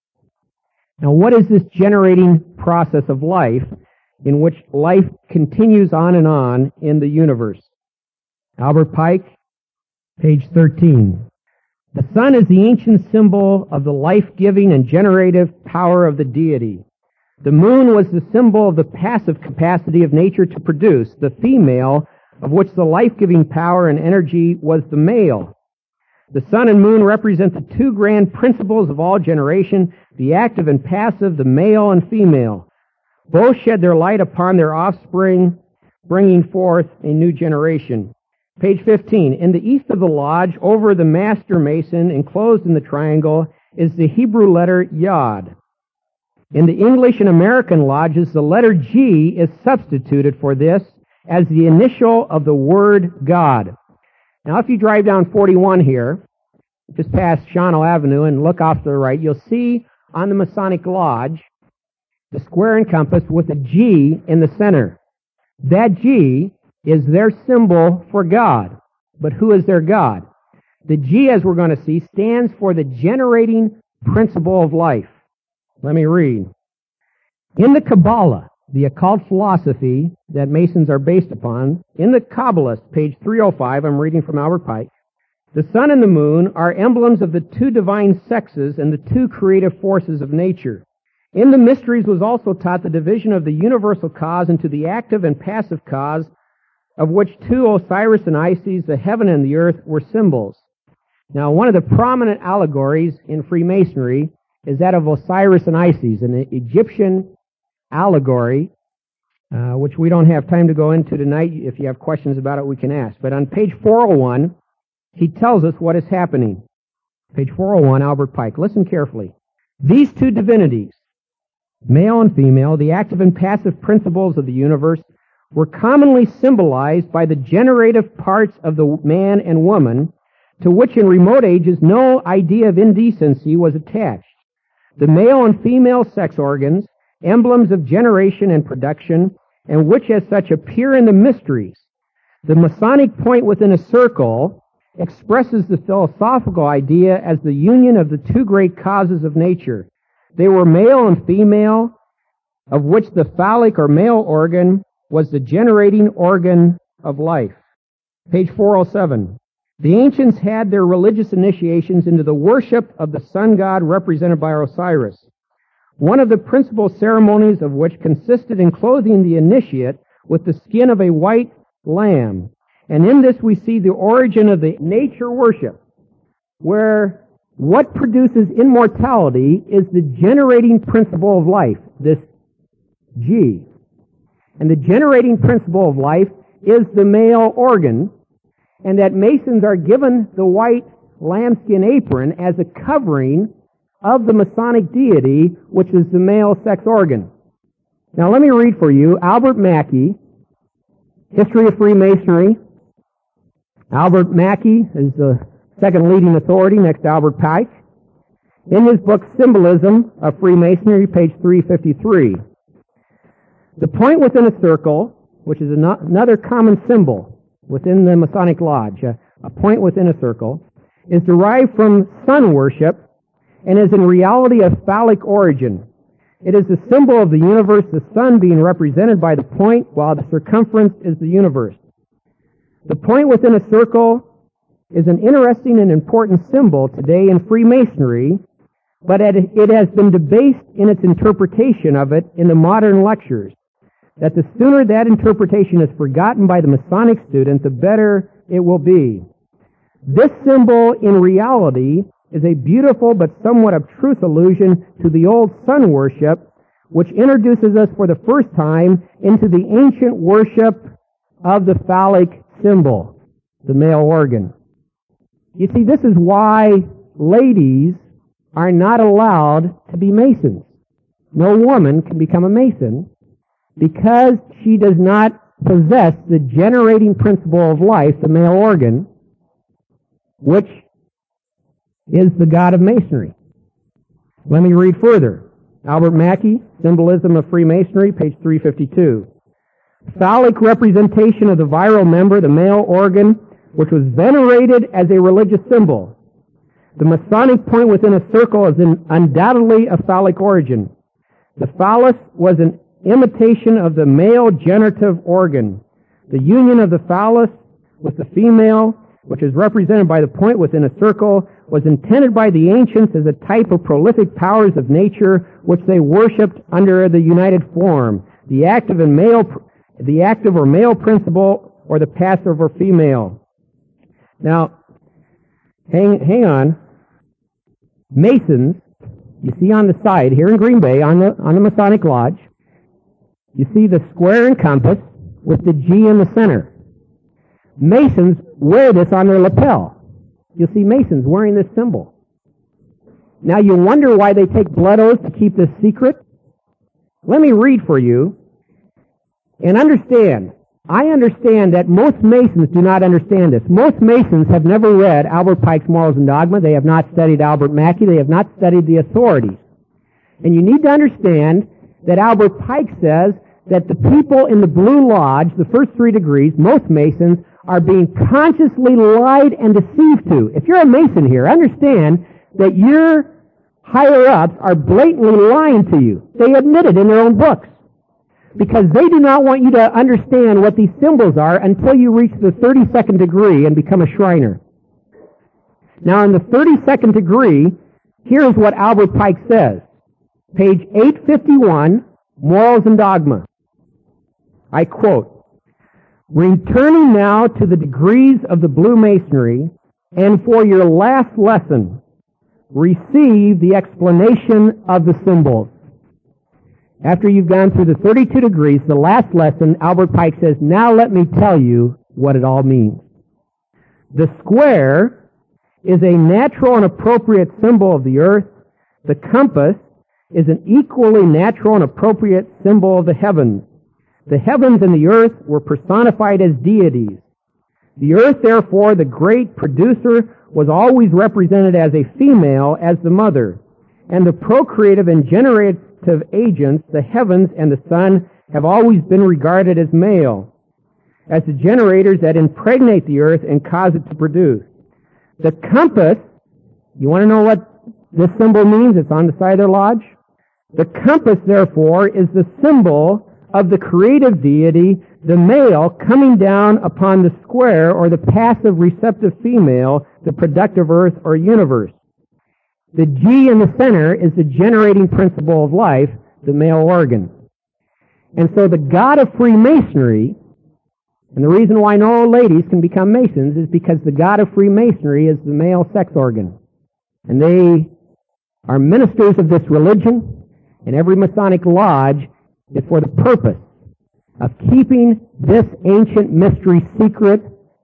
Now, what is this generating process of life in which life continues on and on in the universe? Albert Pike, page thirteen. The sun is the ancient symbol of the life-giving and generative power of the deity. The moon was the symbol of the passive capacity of nature to produce, the female, of which the life-giving power and energy was the male. The sun and moon represent the two grand principles of all generation, the active and passive, the male and female. Both shed their light upon their offspring, bringing forth a new generation. Page fifteen. In the east of the lodge, over the master mason, enclosed in the triangle, is the Hebrew letter Yod. In the English and American lodges, the letter G is substituted for this as the initial of the word God. Now, if you drive down forty-one here, just past Shawano Avenue, and look off to the right, you'll see on the Masonic Lodge the square and compass with a G in the center. That G is their symbol for God. But who is their God? The G, as we're going to see, stands for the generating principle of life. Let me read. In the Kabbalah, the occult philosophy that Masons are based upon, in the Kabbalist, page three oh five, I'm reading from Albert Pike, the sun and the moon are emblems of the two divine sexes and the two creative forces of nature. In the mysteries was also taught the division of the universal cause into the active and passive cause, of which two, Osiris and Isis, the heaven and the earth, were symbols. Now, one of the prominent allegories in Freemasonry is that of Osiris and Isis, an Egyptian allegory, uh, which we don't have time to go into tonight. If you have questions about it, we can ask. But on page four oh one, he tells us what is happening. Page four oh one, Albert Pike. Listen carefully. These two divinities, male and female, the active and passive principles of the universe, were commonly symbolized by the generative parts of the man and woman, to which in remote ages no idea of indecency was attached. The male and female sex organs, emblems of generation and production, and which as such appear in the mysteries. The Masonic point within a circle expresses the philosophical idea as the union of the two great causes of nature. They were male and female, of which the phallic or male organ was the generating organ of life. Page four oh seven. The ancients had their religious initiations into the worship of the sun god represented by Osiris, one of the principal ceremonies of which consisted in clothing the initiate with the skin of a white lamb. And in this we see the origin of the nature worship, where what produces immortality is the generating principle of life, this G. And the generating principle of life is the male organ, and that Masons are given the white lambskin apron as a covering of the Masonic deity, which is the male sex organ. Now let me read for you Albert Mackey, History of Freemasonry. Albert Mackey is the second leading authority next to Albert Pike. In his book Symbolism of Freemasonry, page three fifty-three. The point within a circle, which is another common symbol within the Masonic Lodge, a, a point within a circle, is derived from sun worship and is in reality of phallic origin. It is the symbol of the universe, the sun being represented by the point, while the circumference is the universe. The point within a circle is an interesting and important symbol today in Freemasonry, but it has been debased in its interpretation of it in the modern lectures, that the sooner that interpretation is forgotten by the Masonic student, the better it will be. This symbol, in reality, is a beautiful but somewhat obtruse allusion to the old sun worship, which introduces us for the first time into the ancient worship of the phallic symbol, the male organ. You see, this is why ladies are not allowed to be Masons. No woman can become a Mason because she does not possess the generating principle of life, the male organ, which is the God of Masonry. Let me read further. Albert Mackey, Symbolism of Freemasonry, page three fifty-two. Phallic representation of the virile member, the male organ, which was venerated as a religious symbol. The Masonic point within a circle is in undoubtedly of phallic origin. The phallus was an imitation of the male generative organ. The union of the phallus with the female, which is represented by the point within a circle, was intended by the ancients as a type of prolific powers of nature which they worshipped under the united form, the active and male, the active or male principle, or the passive or female. Now, hang, hang on. Masons, you see on the side here in Green Bay, on the on the Masonic Lodge, you see the square and compass with the G in the center. Masons wear this on their lapel. You'll see Masons wearing this symbol. Now you wonder why they take blood oaths to keep this secret? Let me read for you and understand. I understand that most Masons do not understand this. Most Masons have never read Albert Pike's Morals and Dogma. They have not studied Albert Mackey. They have not studied the authorities. And you need to understand that Albert Pike says that the people in the Blue Lodge, the first three degrees, most Masons, are being consciously lied and deceived to. If you're a Mason here, understand that your higher-ups are blatantly lying to you. They admit it in their own books. Because they do not want you to understand what these symbols are until you reach the thirty-second degree and become a Shriner. Now in the thirty-second degree, here is what Albert Pike says. Page eight fifty-one, Morals and Dogma. I quote, "Returning now to the degrees of the Blue Masonry, and for your last lesson, receive the explanation of the symbols." After you've gone through the thirty-two degrees, the last lesson, Albert Pike says, "Now let me tell you what it all means." The square is a natural and appropriate symbol of the earth. The compass is an equally natural and appropriate symbol of the heavens. The heavens and the earth were personified as deities. The earth, therefore, the great producer, was always represented as a female, as the mother. And the procreative and generative agents, the heavens and the sun, have always been regarded as male, as the generators that impregnate the earth and cause it to produce. The compass, you want to know what this symbol means? It's on the side of their lodge. The compass, therefore, is the symbol of the creative deity, the male, coming down upon the square, or the passive receptive female, the productive earth or universe. The G in the center is the generating principle of life, the male organ. And so the God of Freemasonry, and the reason why no ladies can become Masons is because the God of Freemasonry is the male sex organ. And they are ministers of this religion, and every Masonic lodge is for the purpose of keeping this ancient mystery secret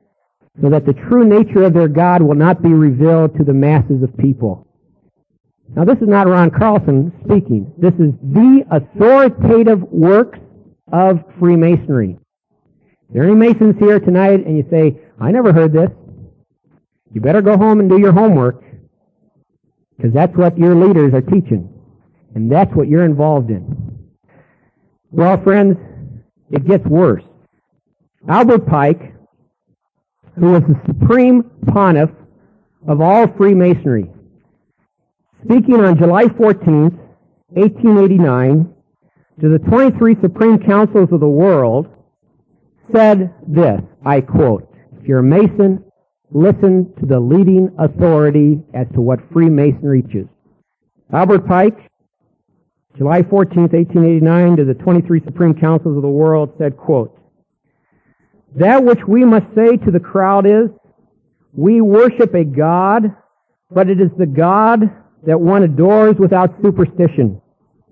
so that the true nature of their God will not be revealed to the masses of people. Now, this is not Ron Carlson speaking. This is the authoritative works of Freemasonry. If there are any Masons here tonight and you say, "I never heard this," you better go home and do your homework, because that's what your leaders are teaching, and that's what you're involved in. Well, friends, it gets worse. Albert Pike, who was the supreme pontiff of all Freemasonry, speaking on July fourteenth, eighteen eighty-nine, to the twenty-three Supreme Councils of the world, said this, I quote, "If you're a Mason, listen to the leading authority as to what Freemasonry teaches." Albert Pike, July fourteenth, eighteen eighty-nine, to the twenty-three Supreme Councils of the world, said, quote, "That which we must say to the crowd is, we worship a God, but it is the God that one adores without superstition.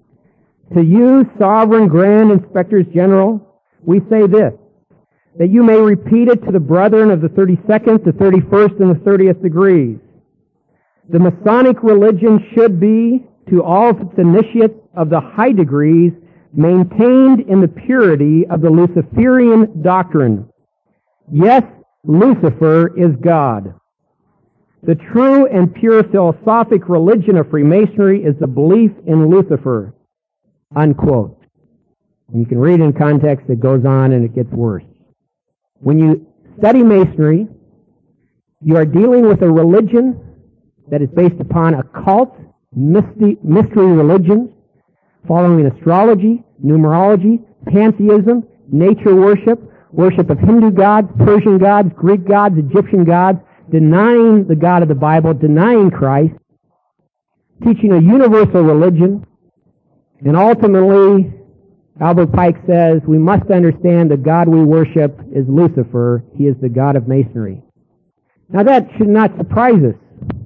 To you, sovereign grand inspectors general, we say this, that you may repeat it to the brethren of the thirty-second, the thirty-first, and the thirtieth degrees. The Masonic religion should be, to all of its initiates of the high degrees, maintained in the purity of the Luciferian doctrine. Yes, Lucifer is God. The true and pure philosophic religion of Freemasonry is the belief in Lucifer." Unquote. And you can read in context, it goes on and it gets worse. When you study Masonry, you are dealing with a religion that is based upon occult, mystery religions, following astrology, numerology, pantheism, nature worship, worship of Hindu gods, Persian gods, Greek gods, Egyptian gods, denying the God of the Bible, denying Christ, teaching a universal religion, and ultimately, Albert Pike says, we must understand the God we worship is Lucifer. He is the God of Masonry. Now that should not surprise us.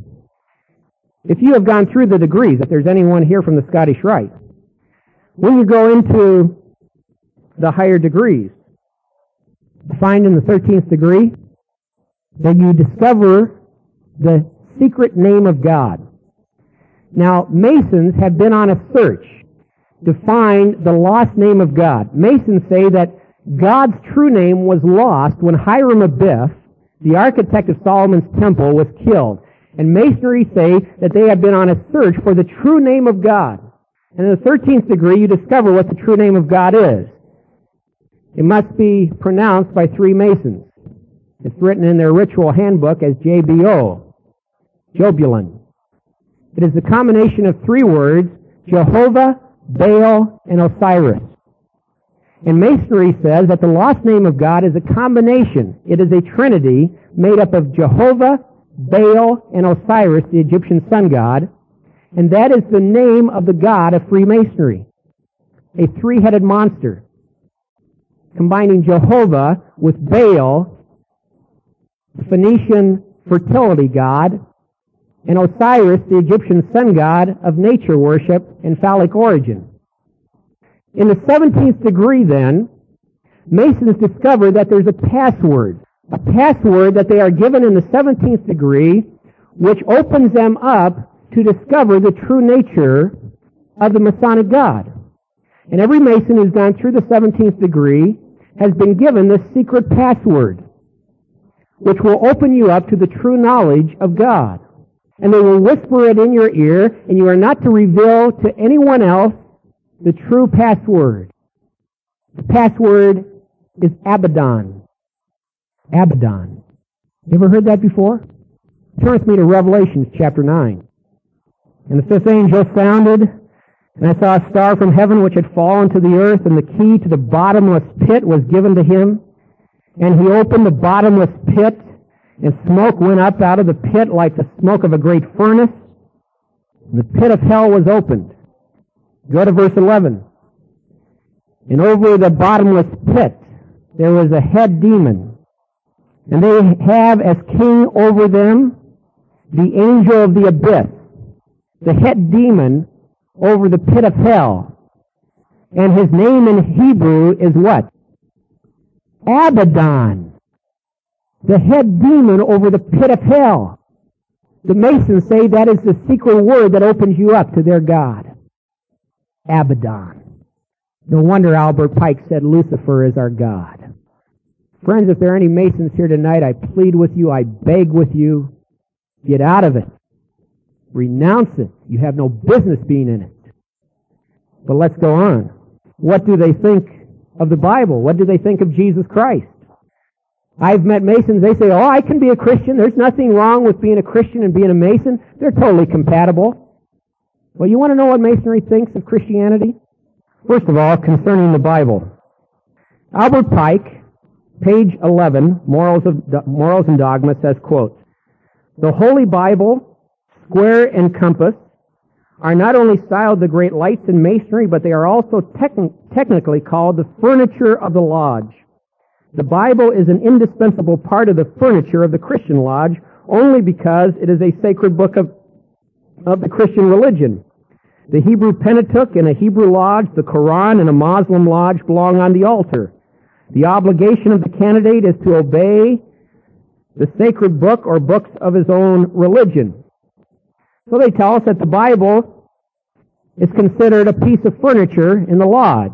If you have gone through the degrees, if there's anyone here from the Scottish Rite, when you go into the higher degrees, you find in the thirteenth degree that you discover the secret name of God. Now, Masons have been on a search to find the lost name of God. Masons say that God's true name was lost when Hiram Abiff, the architect of Solomon's temple, was killed. And Masonry say that they have been on a search for the true name of God. And in the thirteenth degree, you discover what the true name of God is. It must be pronounced by three Masons. It's written in their ritual handbook as J B O, Jobulon. It is the combination of three words, Jehovah, Baal, and Osiris. And Masonry says that the lost name of God is a combination. It is a trinity made up of Jehovah, Baal, and Osiris, the Egyptian sun god, And that is the name of the god of Freemasonry. A three-headed monster, combining Jehovah with Baal, the Phoenician fertility god, and Osiris, the Egyptian sun god of nature worship and phallic origin. In the seventeenth degree, then, Masons discover that there's a password, a password that they are given in the seventeenth degree, which opens them up to discover the true nature of the Masonic God. And every Mason who's gone through the seventeenth degree has been given this secret password, which will open you up to the true knowledge of God. And they will whisper it in your ear, and you are not to reveal to anyone else the true password. The password is Abaddon. Abaddon. You ever heard that before? Turn with me to Revelation chapter nine. And the fifth angel sounded, and I saw a star from heaven which had fallen to the earth, and the key to the bottomless pit was given to him. And he opened the bottomless pit, and smoke went up out of the pit like the smoke of a great furnace. And the pit of hell was opened. Go to verse eleven. And over the bottomless pit there was a head demon, and they have as king over them the angel of the abyss, the head demon over the pit of hell. And his name in Hebrew is what? Abaddon. The head demon over the pit of hell. The Masons say that is the secret word that opens you up to their God. Abaddon. No wonder Albert Pike said Lucifer is our God. Friends, if there are any Masons here tonight, I plead with you, I beg with you, get out of it. Renounce it. You have no business being in it. But let's go on. What do they think of the Bible? What do they think of Jesus Christ? I've met Masons, they say, oh, I can be a Christian. There's nothing wrong with being a Christian and being a Mason. They're totally compatible. Well, you want to know what Masonry thinks of Christianity? First of all, concerning the Bible. Albert Pike, page eleven, Morals, of, Morals and Dogma, says, quote, the Holy Bible, square and compass, are not only styled the great lights in Masonry, but they are also techn- technically called the furniture of the lodge. The Bible is an indispensable part of the furniture of the Christian lodge only because it is a sacred book of, of the Christian religion. The Hebrew Pentateuch in a Hebrew lodge, the Quran in a Muslim lodge belong on the altar. The obligation of the candidate is to obey the sacred book or books of his own religion. So they tell us that the Bible is considered a piece of furniture in the lodge,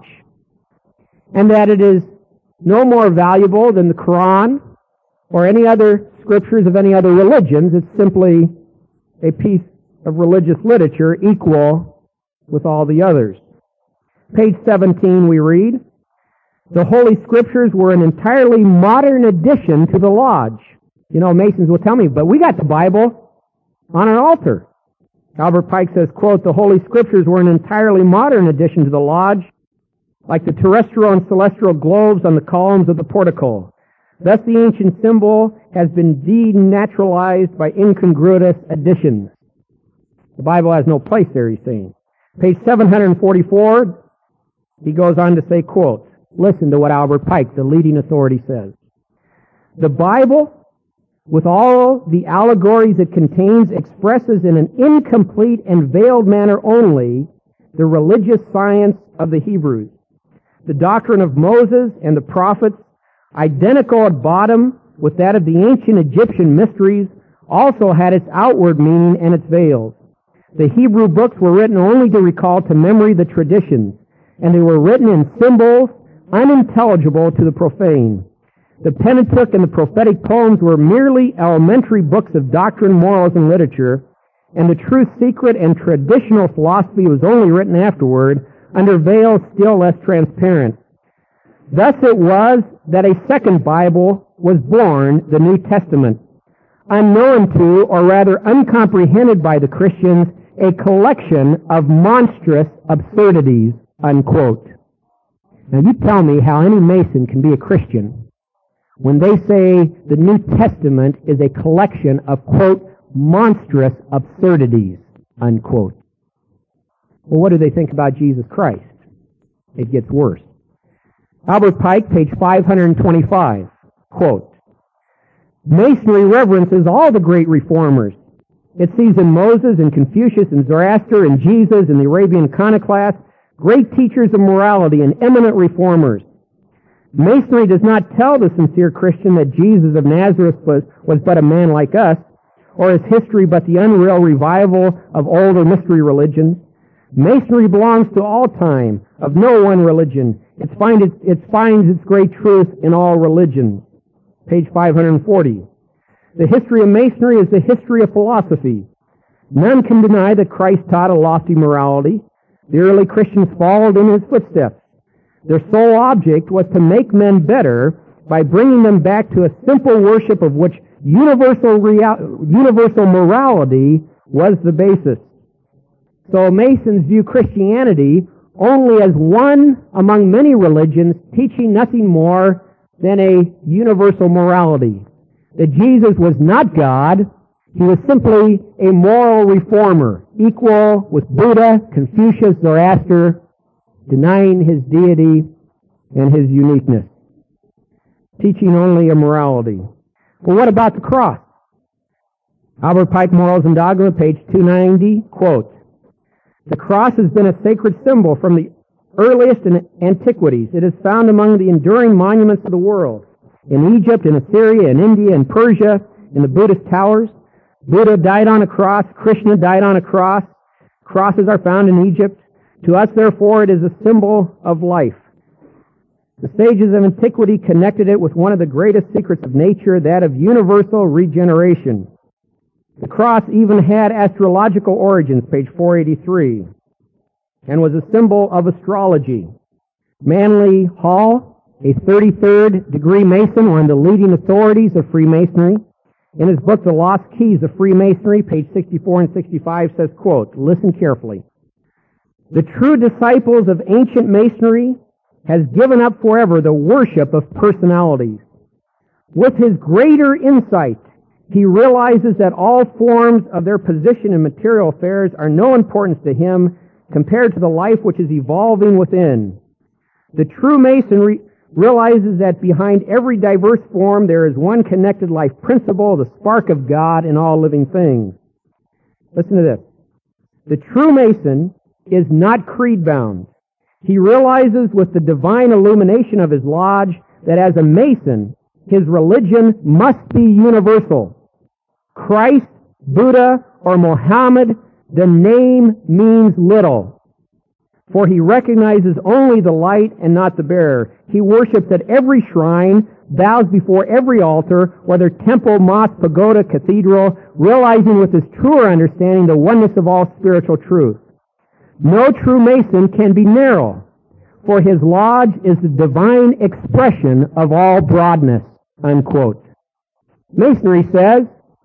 and that it is no more valuable than the Quran or any other scriptures of any other religions. It's simply a piece of religious literature equal with all the others. Page seventeen we read, the Holy Scriptures were an entirely modern addition to the lodge. You know, Masons will tell me, but we got the Bible on our altar. Albert Pike says, quote, the Holy Scriptures were an entirely modern addition to the lodge, like the terrestrial and celestial globes on the columns of the portico. Thus the ancient symbol has been denaturalized by incongruous additions. The Bible has no place there, he's saying. Page seven forty-four, he goes on to say, quote, listen to what Albert Pike, the leading authority, says. The Bible, with all the allegories it contains, expresses in an incomplete and veiled manner only the religious science of the Hebrews. The doctrine of Moses and the prophets, identical at bottom with that of the ancient Egyptian mysteries, also had its outward meaning and its veils. The Hebrew books were written only to recall to memory the traditions, and they were written in symbols unintelligible to the profane. The Pentateuch and the prophetic poems were merely elementary books of doctrine, morals, and literature, and the true secret and traditional philosophy was only written afterward under veils still less transparent. Thus it was that a second Bible was born, the New Testament, unknown to, or rather uncomprehended by the Christians, a collection of monstrous absurdities, unquote. Now you tell me how any Mason can be a Christian when they say the New Testament is a collection of, quote, monstrous absurdities, unquote. Well, what do they think about Jesus Christ? It gets worse. Albert Pike, page five twenty-five, quote, Masonry reverences all the great reformers. It sees in Moses and Confucius and Zoroaster and Jesus and the Arabian iconoclasts great teachers of morality and eminent reformers. Masonry does not tell the sincere Christian that Jesus of Nazareth was, was but a man like us, or is history but the unreal revival of older mystery religions. Masonry belongs to all time, of no one religion. It, find it, it finds its great truth in all religions. Page five forty. The history of Masonry is the history of philosophy. None can deny that Christ taught a lofty morality. The early Christians followed in his footsteps. Their sole object was to make men better by bringing them back to a simple worship of which universal real, universal morality was the basis. So Masons view Christianity only as one among many religions teaching nothing more than a universal morality. That Jesus was not God, he was simply a moral reformer, equal with Buddha, Confucius, Zoroaster, denying his deity and his uniqueness. Teaching only a morality. Well, what about the cross? Albert Pike, Morals and Dogma, page two ninety, quote, The cross has been a sacred symbol from the earliest antiquities. It is found among the enduring monuments of the world. In Egypt, in Assyria, in India, in Persia, in the Buddhist towers. Buddha died on a cross. Krishna died on a cross. Crosses are found in Egypt. To us, therefore, it is a symbol of life. The sages of antiquity connected it with one of the greatest secrets of nature, that of universal regeneration. The cross even had astrological origins, page four eighty-three, and was a symbol of astrology. Manly Hall, a thirty-third degree Mason, one of the leading authorities of Freemasonry, in his book, The Lost Keys of Freemasonry, page sixty-four and sixty-five, says, quote, listen carefully. The true disciples of ancient Masonry has given up forever the worship of personalities. With his greater insight, he realizes that all forms of their position in material affairs are no importance to him compared to the life which is evolving within. The true Mason re- realizes that behind every diverse form there is one connected life principle, the spark of God in all living things. Listen to this. The true Mason is not creed-bound. He realizes with the divine illumination of his lodge that as a Mason, his religion must be universal. Christ, Buddha, or Mohammed, the name means little. For he recognizes only the light and not the bearer. He worships at every shrine, bows before every altar, whether temple, mosque, pagoda, cathedral, realizing with his truer understanding the oneness of all spiritual truth. No true Mason can be narrow, for his lodge is the divine expression of all broadness, unquote. Masonry says,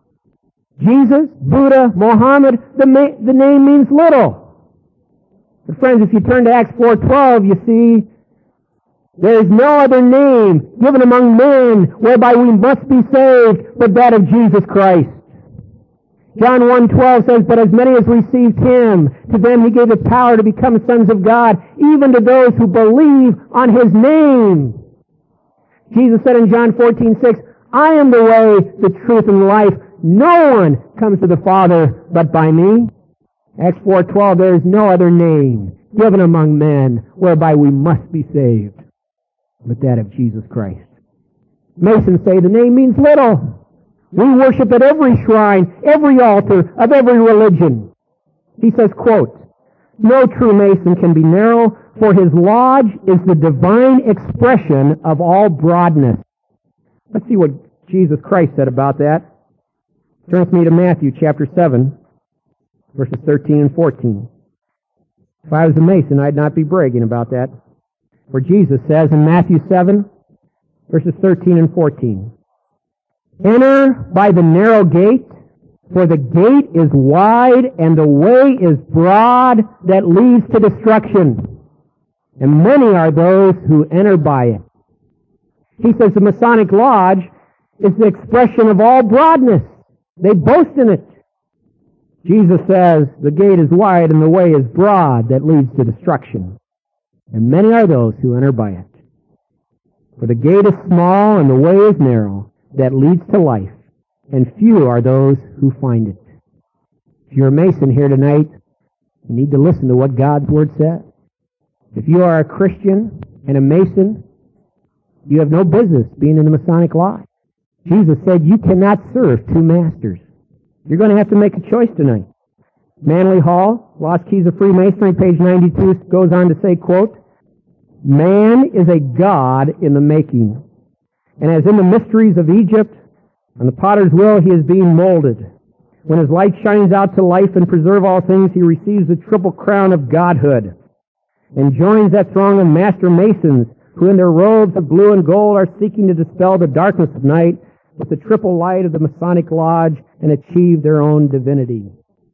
Jesus, Buddha, Mohammed, the, ma- the name means little. But friends, if you turn to Acts four twelve, you see, there is no other name given among men whereby we must be saved but that of Jesus Christ. John one twelve says, but as many as received him, to them he gave the power to become sons of God, even to those who believe on his name. Jesus said in John fourteen six, I am the way, the truth, and the life. No one comes to the Father but by me. Acts four twelve, there is no other name given among men whereby we must be saved but that of Jesus Christ. Masons say the name means little. We worship at every shrine, every altar of every religion. He says, quote, no true Mason can be narrow, for his lodge is the divine expression of all broadness. Let's see what Jesus Christ said about that. Turn with me to Matthew chapter seven, verses thirteen and fourteen. If I was a Mason, I'd not be bragging about that. For Jesus says in Matthew seven, verses thirteen and fourteen, enter by the narrow gate, for the gate is wide and the way is broad that leads to destruction, and many are those who enter by it. He says the Masonic Lodge is the expression of all broadness. They boast in it. Jesus says, the gate is wide and the way is broad that leads to destruction, and many are those who enter by it. For the gate is small and the way is narrow that leads to life, and few are those who find it. If you're a Mason here tonight, you need to listen to what God's Word says. If you are a Christian and a Mason, you have no business being in the Masonic Lodge. Jesus said you cannot serve two masters. You're going to have to make a choice tonight. Manly Hall, Lost Keys of Freemasonry, page ninety-two, goes on to say, quote, "Man is a god in the making, and as in the mysteries of Egypt, on the potter's wheel he is being molded. When his light shines out to life and preserve all things, he receives the triple crown of godhood, and joins that throng of master masons who in their robes of blue and gold are seeking to dispel the darkness of night with the triple light of the Masonic Lodge and achieve their own divinity."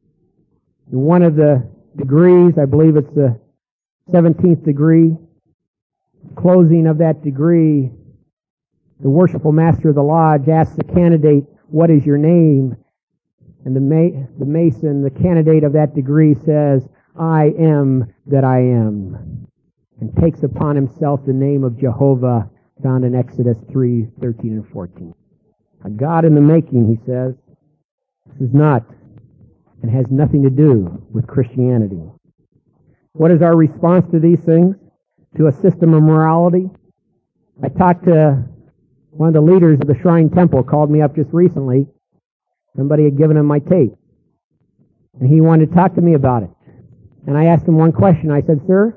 In one of the degrees, I believe it's the seventeenth degree, closing of that degree, the worshipful master of the lodge asks the candidate, "What is your name?" And the, ma- the mason, the candidate of that degree, says, "I am that I am," and takes upon himself the name of Jehovah, found in Exodus three, thirteen and fourteen. A God in the making, he says. This is not and has nothing to do with Christianity. What is our response to these things? To a system of morality? I talked to one of the leaders of the Shrine Temple, called me up just recently. Somebody had given him my tape, and he wanted to talk to me about it. And I asked him one question. I said, "Sir,"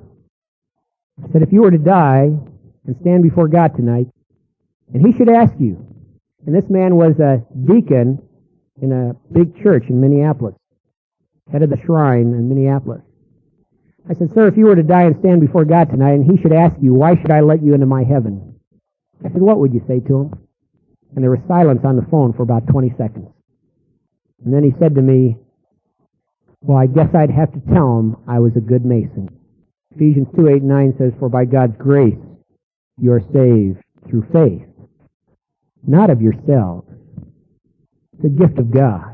I said, "if you were to die and stand before God tonight, and he should ask you," and this man was a deacon in a big church in Minneapolis, head of the shrine in Minneapolis. I said, "Sir, if you were to die and stand before God tonight, and he should ask you, why should I let you into my heaven?" I said, "What would you say to him?" And there was silence on the phone for about twenty seconds. And then he said to me, "Well, I guess I'd have to tell him I was a good Mason." Ephesians two, eight, and nine says, "For by God's grace you are saved through faith, not of yourselves. It's a gift of God,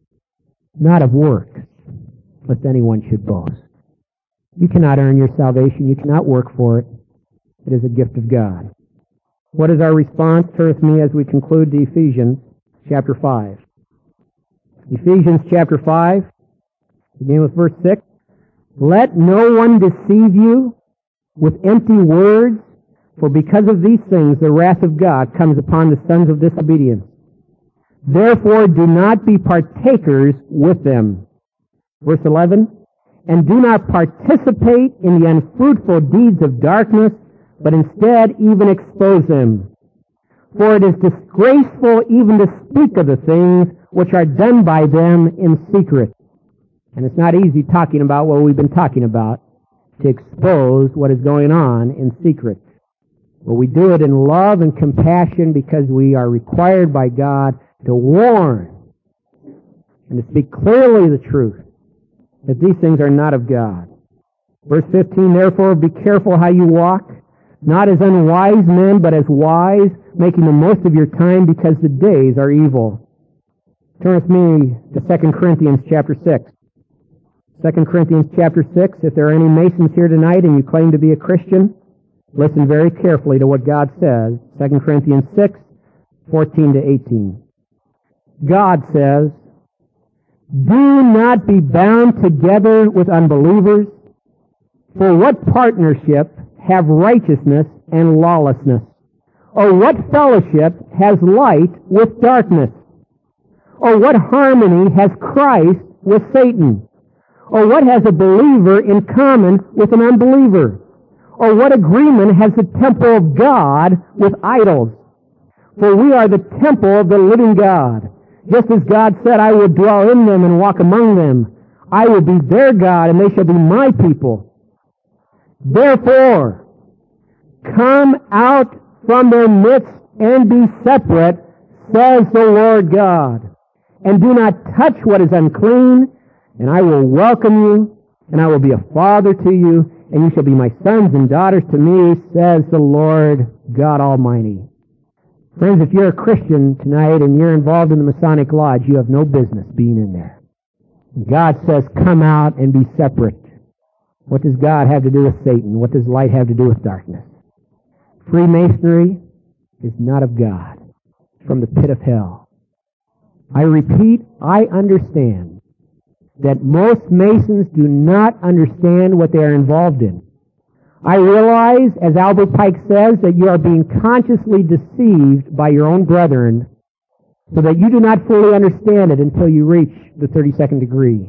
not of works, lest anyone should boast." You cannot earn your salvation. You cannot work for it. It is a gift of God. What is our response? Turn with me as we conclude to Ephesians chapter five. Ephesians chapter five, beginning with verse six. "Let no one deceive you with empty words, for because of these things the wrath of God comes upon the sons of disobedience. Therefore do not be partakers with them." Verse eleven. "And do not participate in the unfruitful deeds of darkness, but instead even expose them. For it is disgraceful even to speak of the things which are done by them in secret." And it's not easy talking about what we've been talking about, to expose what is going on in secret. But we do it in love and compassion because we are required by God to warn and to speak clearly the truth, that these things are not of God. Verse fifteen, "Therefore be careful how you walk, not as unwise men, but as wise, making the most of your time, because the days are evil." Turn with me to Second Corinthians chapter six. Second Corinthians chapter six. If there are any Masons here tonight and you claim to be a Christian, listen very carefully to what God says. Second Corinthians six, fourteen to eighteen. God says, "Do not be bound together with unbelievers, for what partnership have righteousness and lawlessness? Or what fellowship has light with darkness? Or what harmony has Christ with Satan? Or what has a believer in common with an unbeliever? Or what agreement has the temple of God with idols? For we are the temple of the living God. Just as God said, 'I will dwell in them and walk among them. I will be their God, and they shall be my people.' Therefore, come out from their midst and be separate, says the Lord God. And do not touch what is unclean, and I will welcome you, and I will be a father to you, and you shall be my sons and daughters to me, says the Lord God Almighty." Friends, if you're a Christian tonight and you're involved in the Masonic Lodge, you have no business being in there. God says, come out and be separate. What does God have to do with Satan? What does light have to do with darkness? Freemasonry is not of God. It's from the pit of hell. I repeat, I understand that most Masons do not understand what they are involved in. I realize, as Albert Pike says, that you are being consciously deceived by your own brethren so that you do not fully understand it until you reach the thirty-second degree.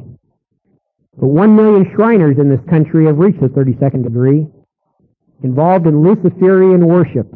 But one million Shriners in this country have reached the thirty-second degree, involved in Luciferian worship,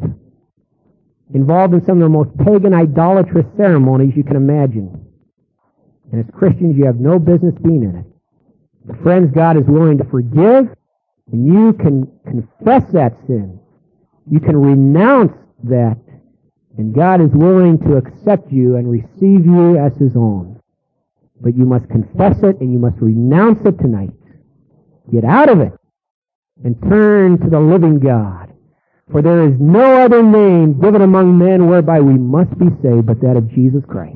involved in some of the most pagan, idolatrous ceremonies you can imagine. And as Christians, you have no business being in it. But friends, God is willing to forgive, and you can confess that sin. You can renounce that, and God is willing to accept you and receive you as His own. But you must confess it, and you must renounce it tonight. Get out of it, and turn to the living God. For there is no other name given among men whereby we must be saved but that of Jesus Christ.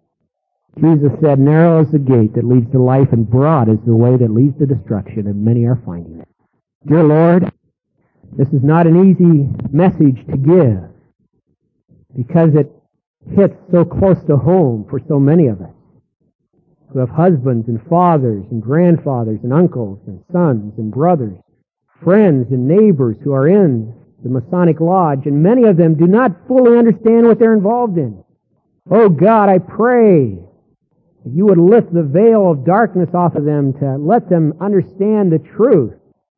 Jesus said, narrow is the gate that leads to life, and broad is the way that leads to destruction, and many are finding it. Dear Lord, this is not an easy message to give because it hits so close to home for so many of us who have husbands and fathers and grandfathers and uncles and sons and brothers, friends and neighbors who are in the Masonic Lodge, and many of them do not fully understand what they're involved in. Oh God, I pray that you would lift the veil of darkness off of them to let them understand the truth.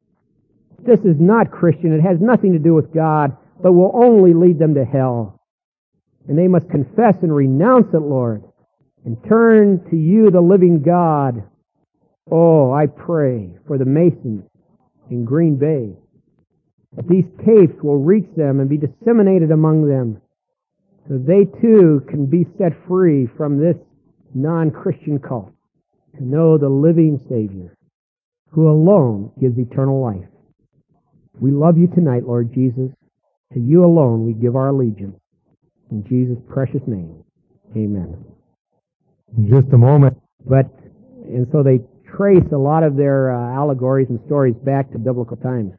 This is not Christian. It has nothing to do with God, but will only lead them to hell. And they must confess and renounce it, Lord, and turn to you, the living God. Oh, I pray for the Masons in Green Bay, that these tapes will reach them and be disseminated among them, so they too can be set free from this non-Christian cult, to know the living Savior, who alone gives eternal life. We love you tonight, Lord Jesus. To you alone we give our allegiance. In Jesus' precious name, amen. In just a moment. But, and so they trace a lot of their uh, allegories and stories back to biblical times.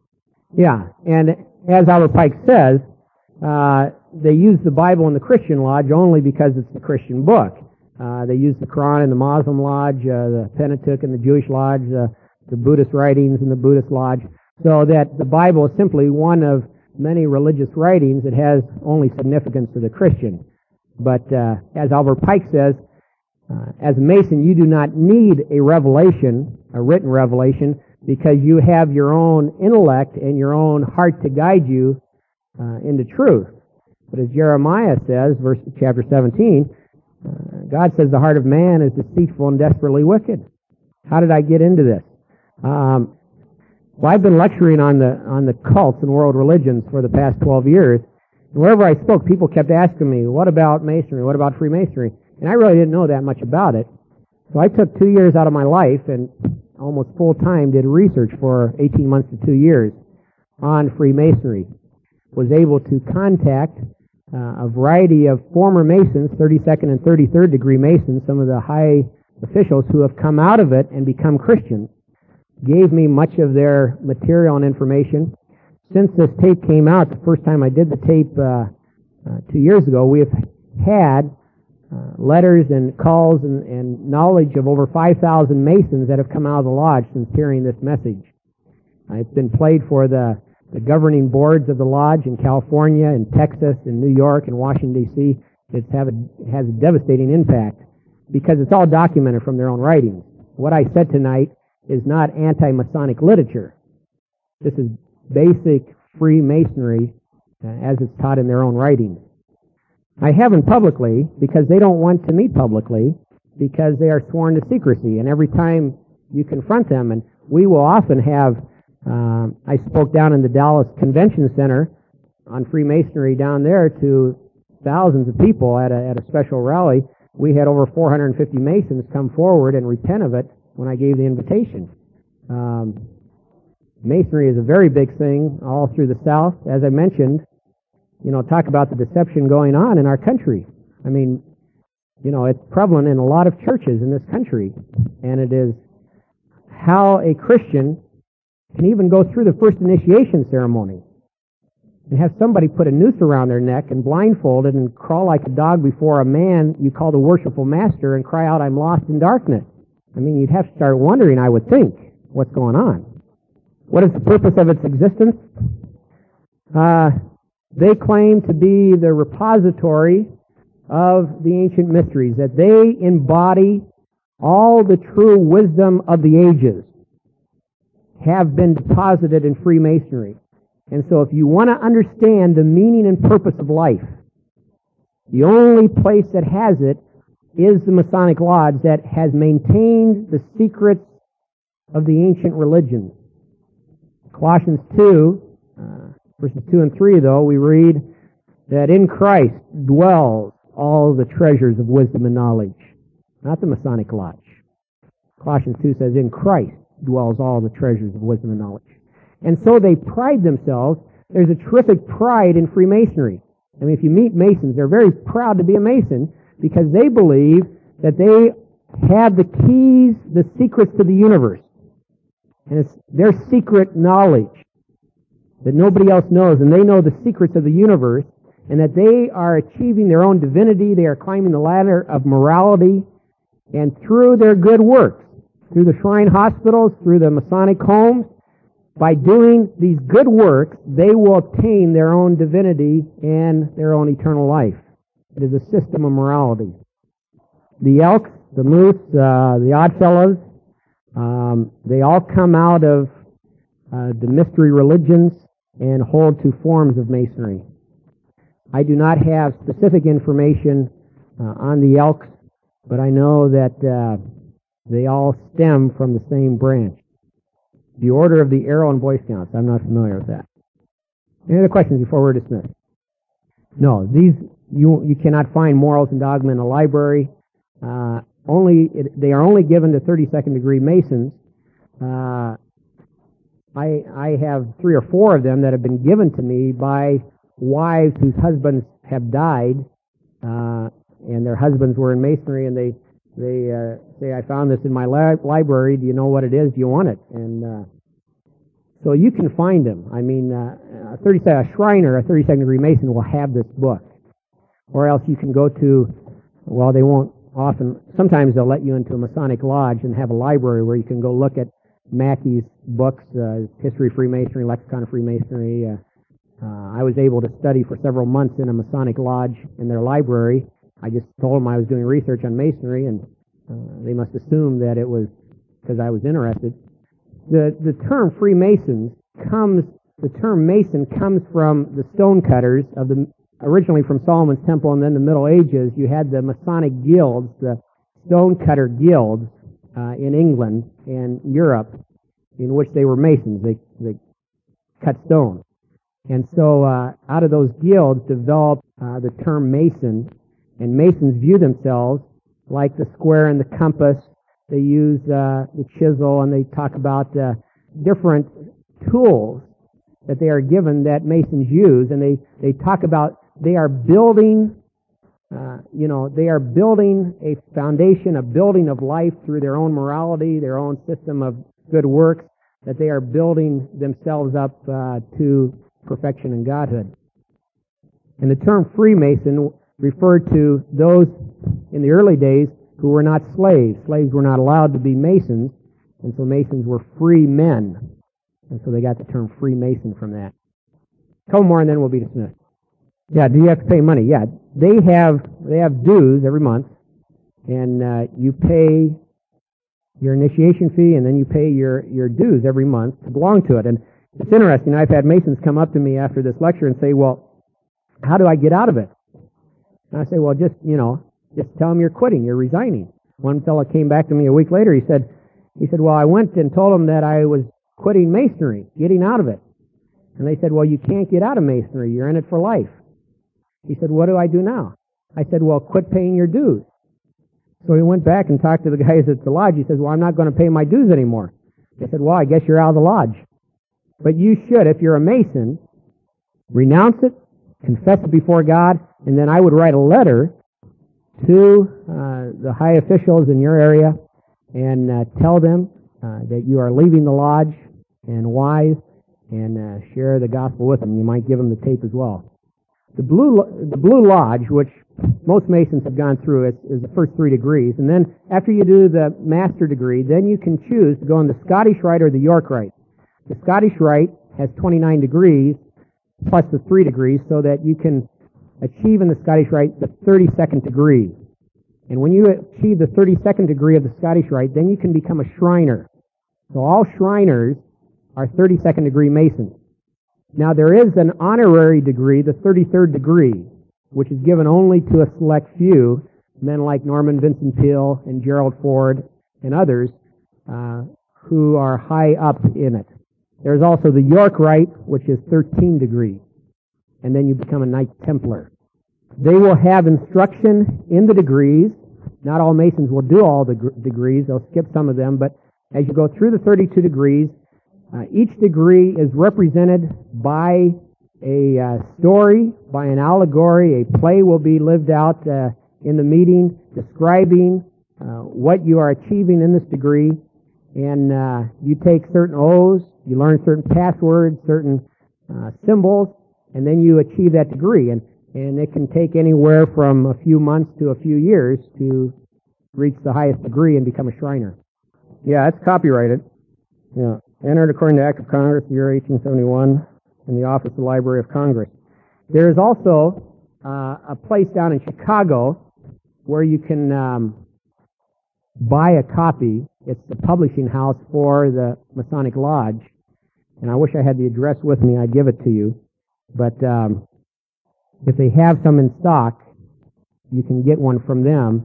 Yeah, and as Albert Pike says, uh, they use the Bible in the Christian Lodge only because it's the Christian book. Uh, they use the Quran in the Muslim Lodge, uh, the Pentateuch in the Jewish Lodge, uh, the Buddhist writings in the Buddhist Lodge, so that the Bible is simply one of many religious writings that has only significance to the Christian. But uh, as Albert Pike says, uh, as a Mason, you do not need a revelation, a written revelation, because you have your own intellect and your own heart to guide you uh, into truth. But as Jeremiah says, verse chapter seventeen, uh, God says the heart of man is deceitful and desperately wicked. How did I get into this? Um, well, I've been lecturing on the on the cults and world religions for the past twelve years. And wherever I spoke, people kept asking me, what about Masonry? What about Freemasonry? And I really didn't know that much about it. So I took two years out of my life and almost full-time did research for eighteen months to two years on Freemasonry. Was able to contact uh, a variety of former Masons, thirty-second and thirty-third degree Masons, some of the high officials who have come out of it and become Christians. Gave me much of their material and information. Since this tape came out, the first time I did the tape uh, uh, two years ago, we have had uh, letters and calls and, and knowledge of over five thousand Masons that have come out of the lodge since hearing this message. Uh, it's been played for the, the governing boards of the lodge in California, in Texas, in New York, and Washington, D C It's have a, it has a devastating impact because it's all documented from their own writings. What I said tonight is not anti-Masonic literature. This is basic Freemasonry uh, as it's taught in their own writings. I haven't publicly because they don't want to meet publicly because they are sworn to secrecy. And every time you confront them, and we will often have, uh, I spoke down in the Dallas Convention Center on Freemasonry down there to thousands of people at a, at a special rally. We had over four hundred fifty Masons come forward and repent of it when I gave the invitation. Um, Masonry is a very big thing all through the South. As I mentioned, you know, talk about the deception going on in our country. I mean, you know, it's prevalent in a lot of churches in this country. And it is how a Christian can even go through the first initiation ceremony and have somebody put a noose around their neck and blindfolded and crawl like a dog before a man you call the worshipful master and cry out, "I'm lost in darkness." I mean, you'd have to start wondering, I would think, what's going on. What is the purpose of its existence? Uh, they claim to be the repository of the ancient mysteries, that they embody all the true wisdom of the ages have been deposited in Freemasonry. And so if you want to understand the meaning and purpose of life, the only place that has it is the Masonic Lodge that has maintained the secrets of the ancient religions. Colossians two, uh, verses two and three, though, we read that in Christ dwells all the treasures of wisdom and knowledge. Not the Masonic Lodge. Colossians two says, in Christ dwells all the treasures of wisdom and knowledge. And so they pride themselves. There's a terrific pride in Freemasonry. I mean, if you meet Masons, they're very proud to be a Mason because they believe that they have the keys, the secrets to the universe. And it's their secret knowledge that nobody else knows, and they know the secrets of the universe, and that they are achieving their own divinity, they are climbing the ladder of morality, and through their good works, through the shrine hospitals, through the Masonic homes, by doing these good works, they will obtain their own divinity and their own eternal life. It is a system of morality. The Elks, the Moose, uh, the Oddfellows, um, they all come out of uh, the mystery religions and hold to forms of Masonry. I do not have specific information uh, on the Elks, but I know that uh, they all stem from the same branch. The Order of the Arrow and Boy Scouts. I'm not familiar with that. Any other questions before we're dismissed? No, these you you cannot find Morals and Dogma in a library. Uh, only it, they are only given to thirty-second degree Masons. Uh, I I have three or four of them that have been given to me by wives whose husbands have died, uh, and their husbands were in Masonry, and they they uh, say, "I found this in my li- library. Do you know what it is? Do you want it?" And uh, so you can find them. I mean, uh, a thirty a Shriner, a thirty-second degree Mason will have this book, or else you can go to. Well, they won't often. Sometimes they'll let you into a Masonic lodge and have a library where you can go look at Mackey's books, uh, History of Freemasonry, Lexicon of Freemasonry. Uh, uh, I was able to study for several months in a Masonic lodge in their library. I just told them I was doing research on Masonry, and uh, they must assume that it was because I was interested. The the term Freemasons comes, the term Mason comes from the stonecutters of the, originally from Solomon's Temple, and then the Middle Ages. You had the Masonic guilds, the stonecutter guilds uh, in England and Europe, in which they were Masons. They they cut stone, and so uh, out of those guilds developed uh, the term Mason. And Masons view themselves like the square and the compass. They use uh, the chisel, and they talk about uh, different tools that they are given that Masons use. And they, they talk about they are building, uh, you know, they are building a foundation, a building of life through their own morality, their own system of good works, that they are building themselves up uh, to perfection and godhood. And the term Freemason referred to those in the early days who were not slaves. Slaves were not allowed to be Masons, and so Masons were free men. And so they got the term Freemason from that. A couple more and then we'll be dismissed. Yeah, do you have to pay money? Yeah, they have they have dues every month, and uh, you pay your initiation fee, and then you pay your, your dues every month to belong to it. And it's interesting, I've had Masons come up to me after this lecture and say, well, how do I get out of it? And I say, well, just, you know, just tell them you're quitting, you're resigning. One fellow came back to me a week later, he said, he said, well, I went and told them that I was quitting Masonry, getting out of it. And they said, well, you can't get out of Masonry, you're in it for life. He said, what do I do now? I said, well, quit paying your dues. So he went back and talked to the guys at the lodge. He says, well, I'm not going to pay my dues anymore. They said, well, I guess you're out of the lodge. But you should, if you're a Mason, renounce it, confess it before God, and then I would write a letter to uh, the high officials in your area and uh, tell them uh, that you are leaving the lodge and why, and uh, share the gospel with them. You might give them the tape as well. The Blue, the Blue Lodge, which most Masons have gone through, is, is the first three degrees. And then after you do the master degree, then you can choose to go in the Scottish Rite or the York Rite. The Scottish Rite has twenty-nine degrees plus the three degrees so that you can achieve in the Scottish Rite the thirty-second degree. And when you achieve the thirty-second degree of the Scottish Rite, then you can become a Shriner. So all Shriners are thirty-second degree Masons. Now there is an honorary degree, the thirty-third degree, which is given only to a select few, men like Norman Vincent Peale and Gerald Ford and others uh, who are high up in it. There's also the York Rite, which is thirteen degrees, and then you become a Knight Templar. They will have instruction in the degrees. Not all Masons will do all the gr- degrees. They'll skip some of them, but as you go through the thirty-two degrees, uh, each degree is represented by a uh, story, by an allegory. A play will be lived out uh, in the meeting describing uh, what you are achieving in this degree, and uh, you take certain oaths, you learn certain passwords, certain uh, symbols, and then you achieve that degree. And, and it can take anywhere from a few months to a few years to reach the highest degree and become a Shriner. Yeah, it's copyrighted. Yeah, entered according to Act of Congress, year eighteen seventy-one, in the Office of the Library of Congress. There is also uh, a place down in Chicago where you can um, buy a copy. It's the publishing house for the Masonic Lodge. And I wish I had the address with me. I'd give it to you. But um, if they have some in stock, you can get one from them.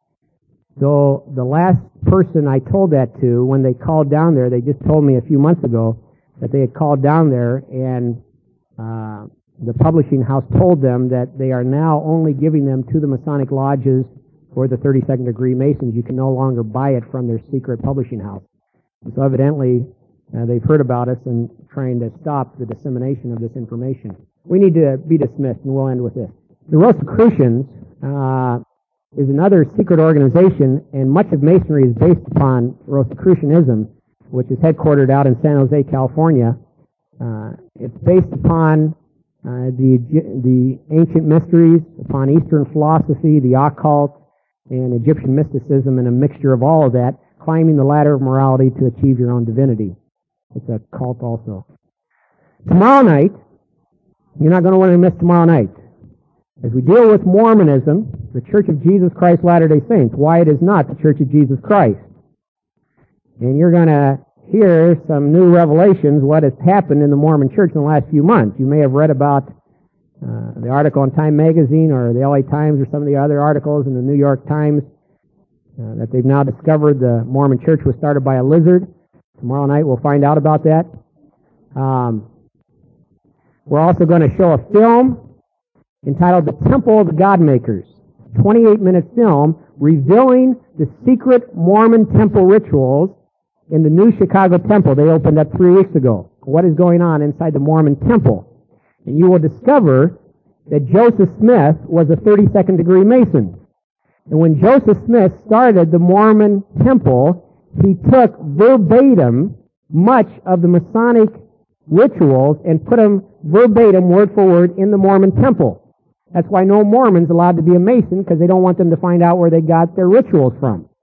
So the last person I told that to, when they called down there, they just told me a few months ago that they had called down there, and uh, the publishing house told them that they are now only giving them to the Masonic Lodges or the thirty-second degree Masons. You can no longer buy it from their secret publishing house. And so evidently, uh, they've heard about us and trying to stop the dissemination of this information. We need to be dismissed, and we'll end with this. The Rosicrucians uh, is another secret organization, and much of Masonry is based upon Rosicrucianism, which is headquartered out in San Jose, California. Uh, it's based upon uh, the the ancient mysteries, upon Eastern philosophy, the occult, and Egyptian mysticism, and a mixture of all of that, climbing the ladder of morality to achieve your own divinity. It's a cult also. Tomorrow night, you're not going to want to miss tomorrow night. As we deal with Mormonism, the Church of Jesus Christ Latter-day Saints, why it is not the Church of Jesus Christ. And you're going to hear some new revelations, what has happened in the Mormon Church in the last few months. You may have read about uh, the article in Time Magazine or the L A Times or some of the other articles in the New York Times uh, that they've now discovered the Mormon Church was started by a lizard. Tomorrow night we'll find out about that. Um, we're also going to show a film entitled The Temple of the Godmakers, twenty-eight minute film revealing the secret Mormon temple rituals in the new Chicago temple. They opened up three weeks ago. What is going on inside the Mormon temple? And you will discover that Joseph Smith was a thirty-second degree Mason. And when Joseph Smith started the Mormon temple, he took verbatim much of the Masonic rituals and put them verbatim, word for word, in the Mormon temple. That's why no Mormon's allowed to be a Mason, because they don't want them to find out where they got their rituals from.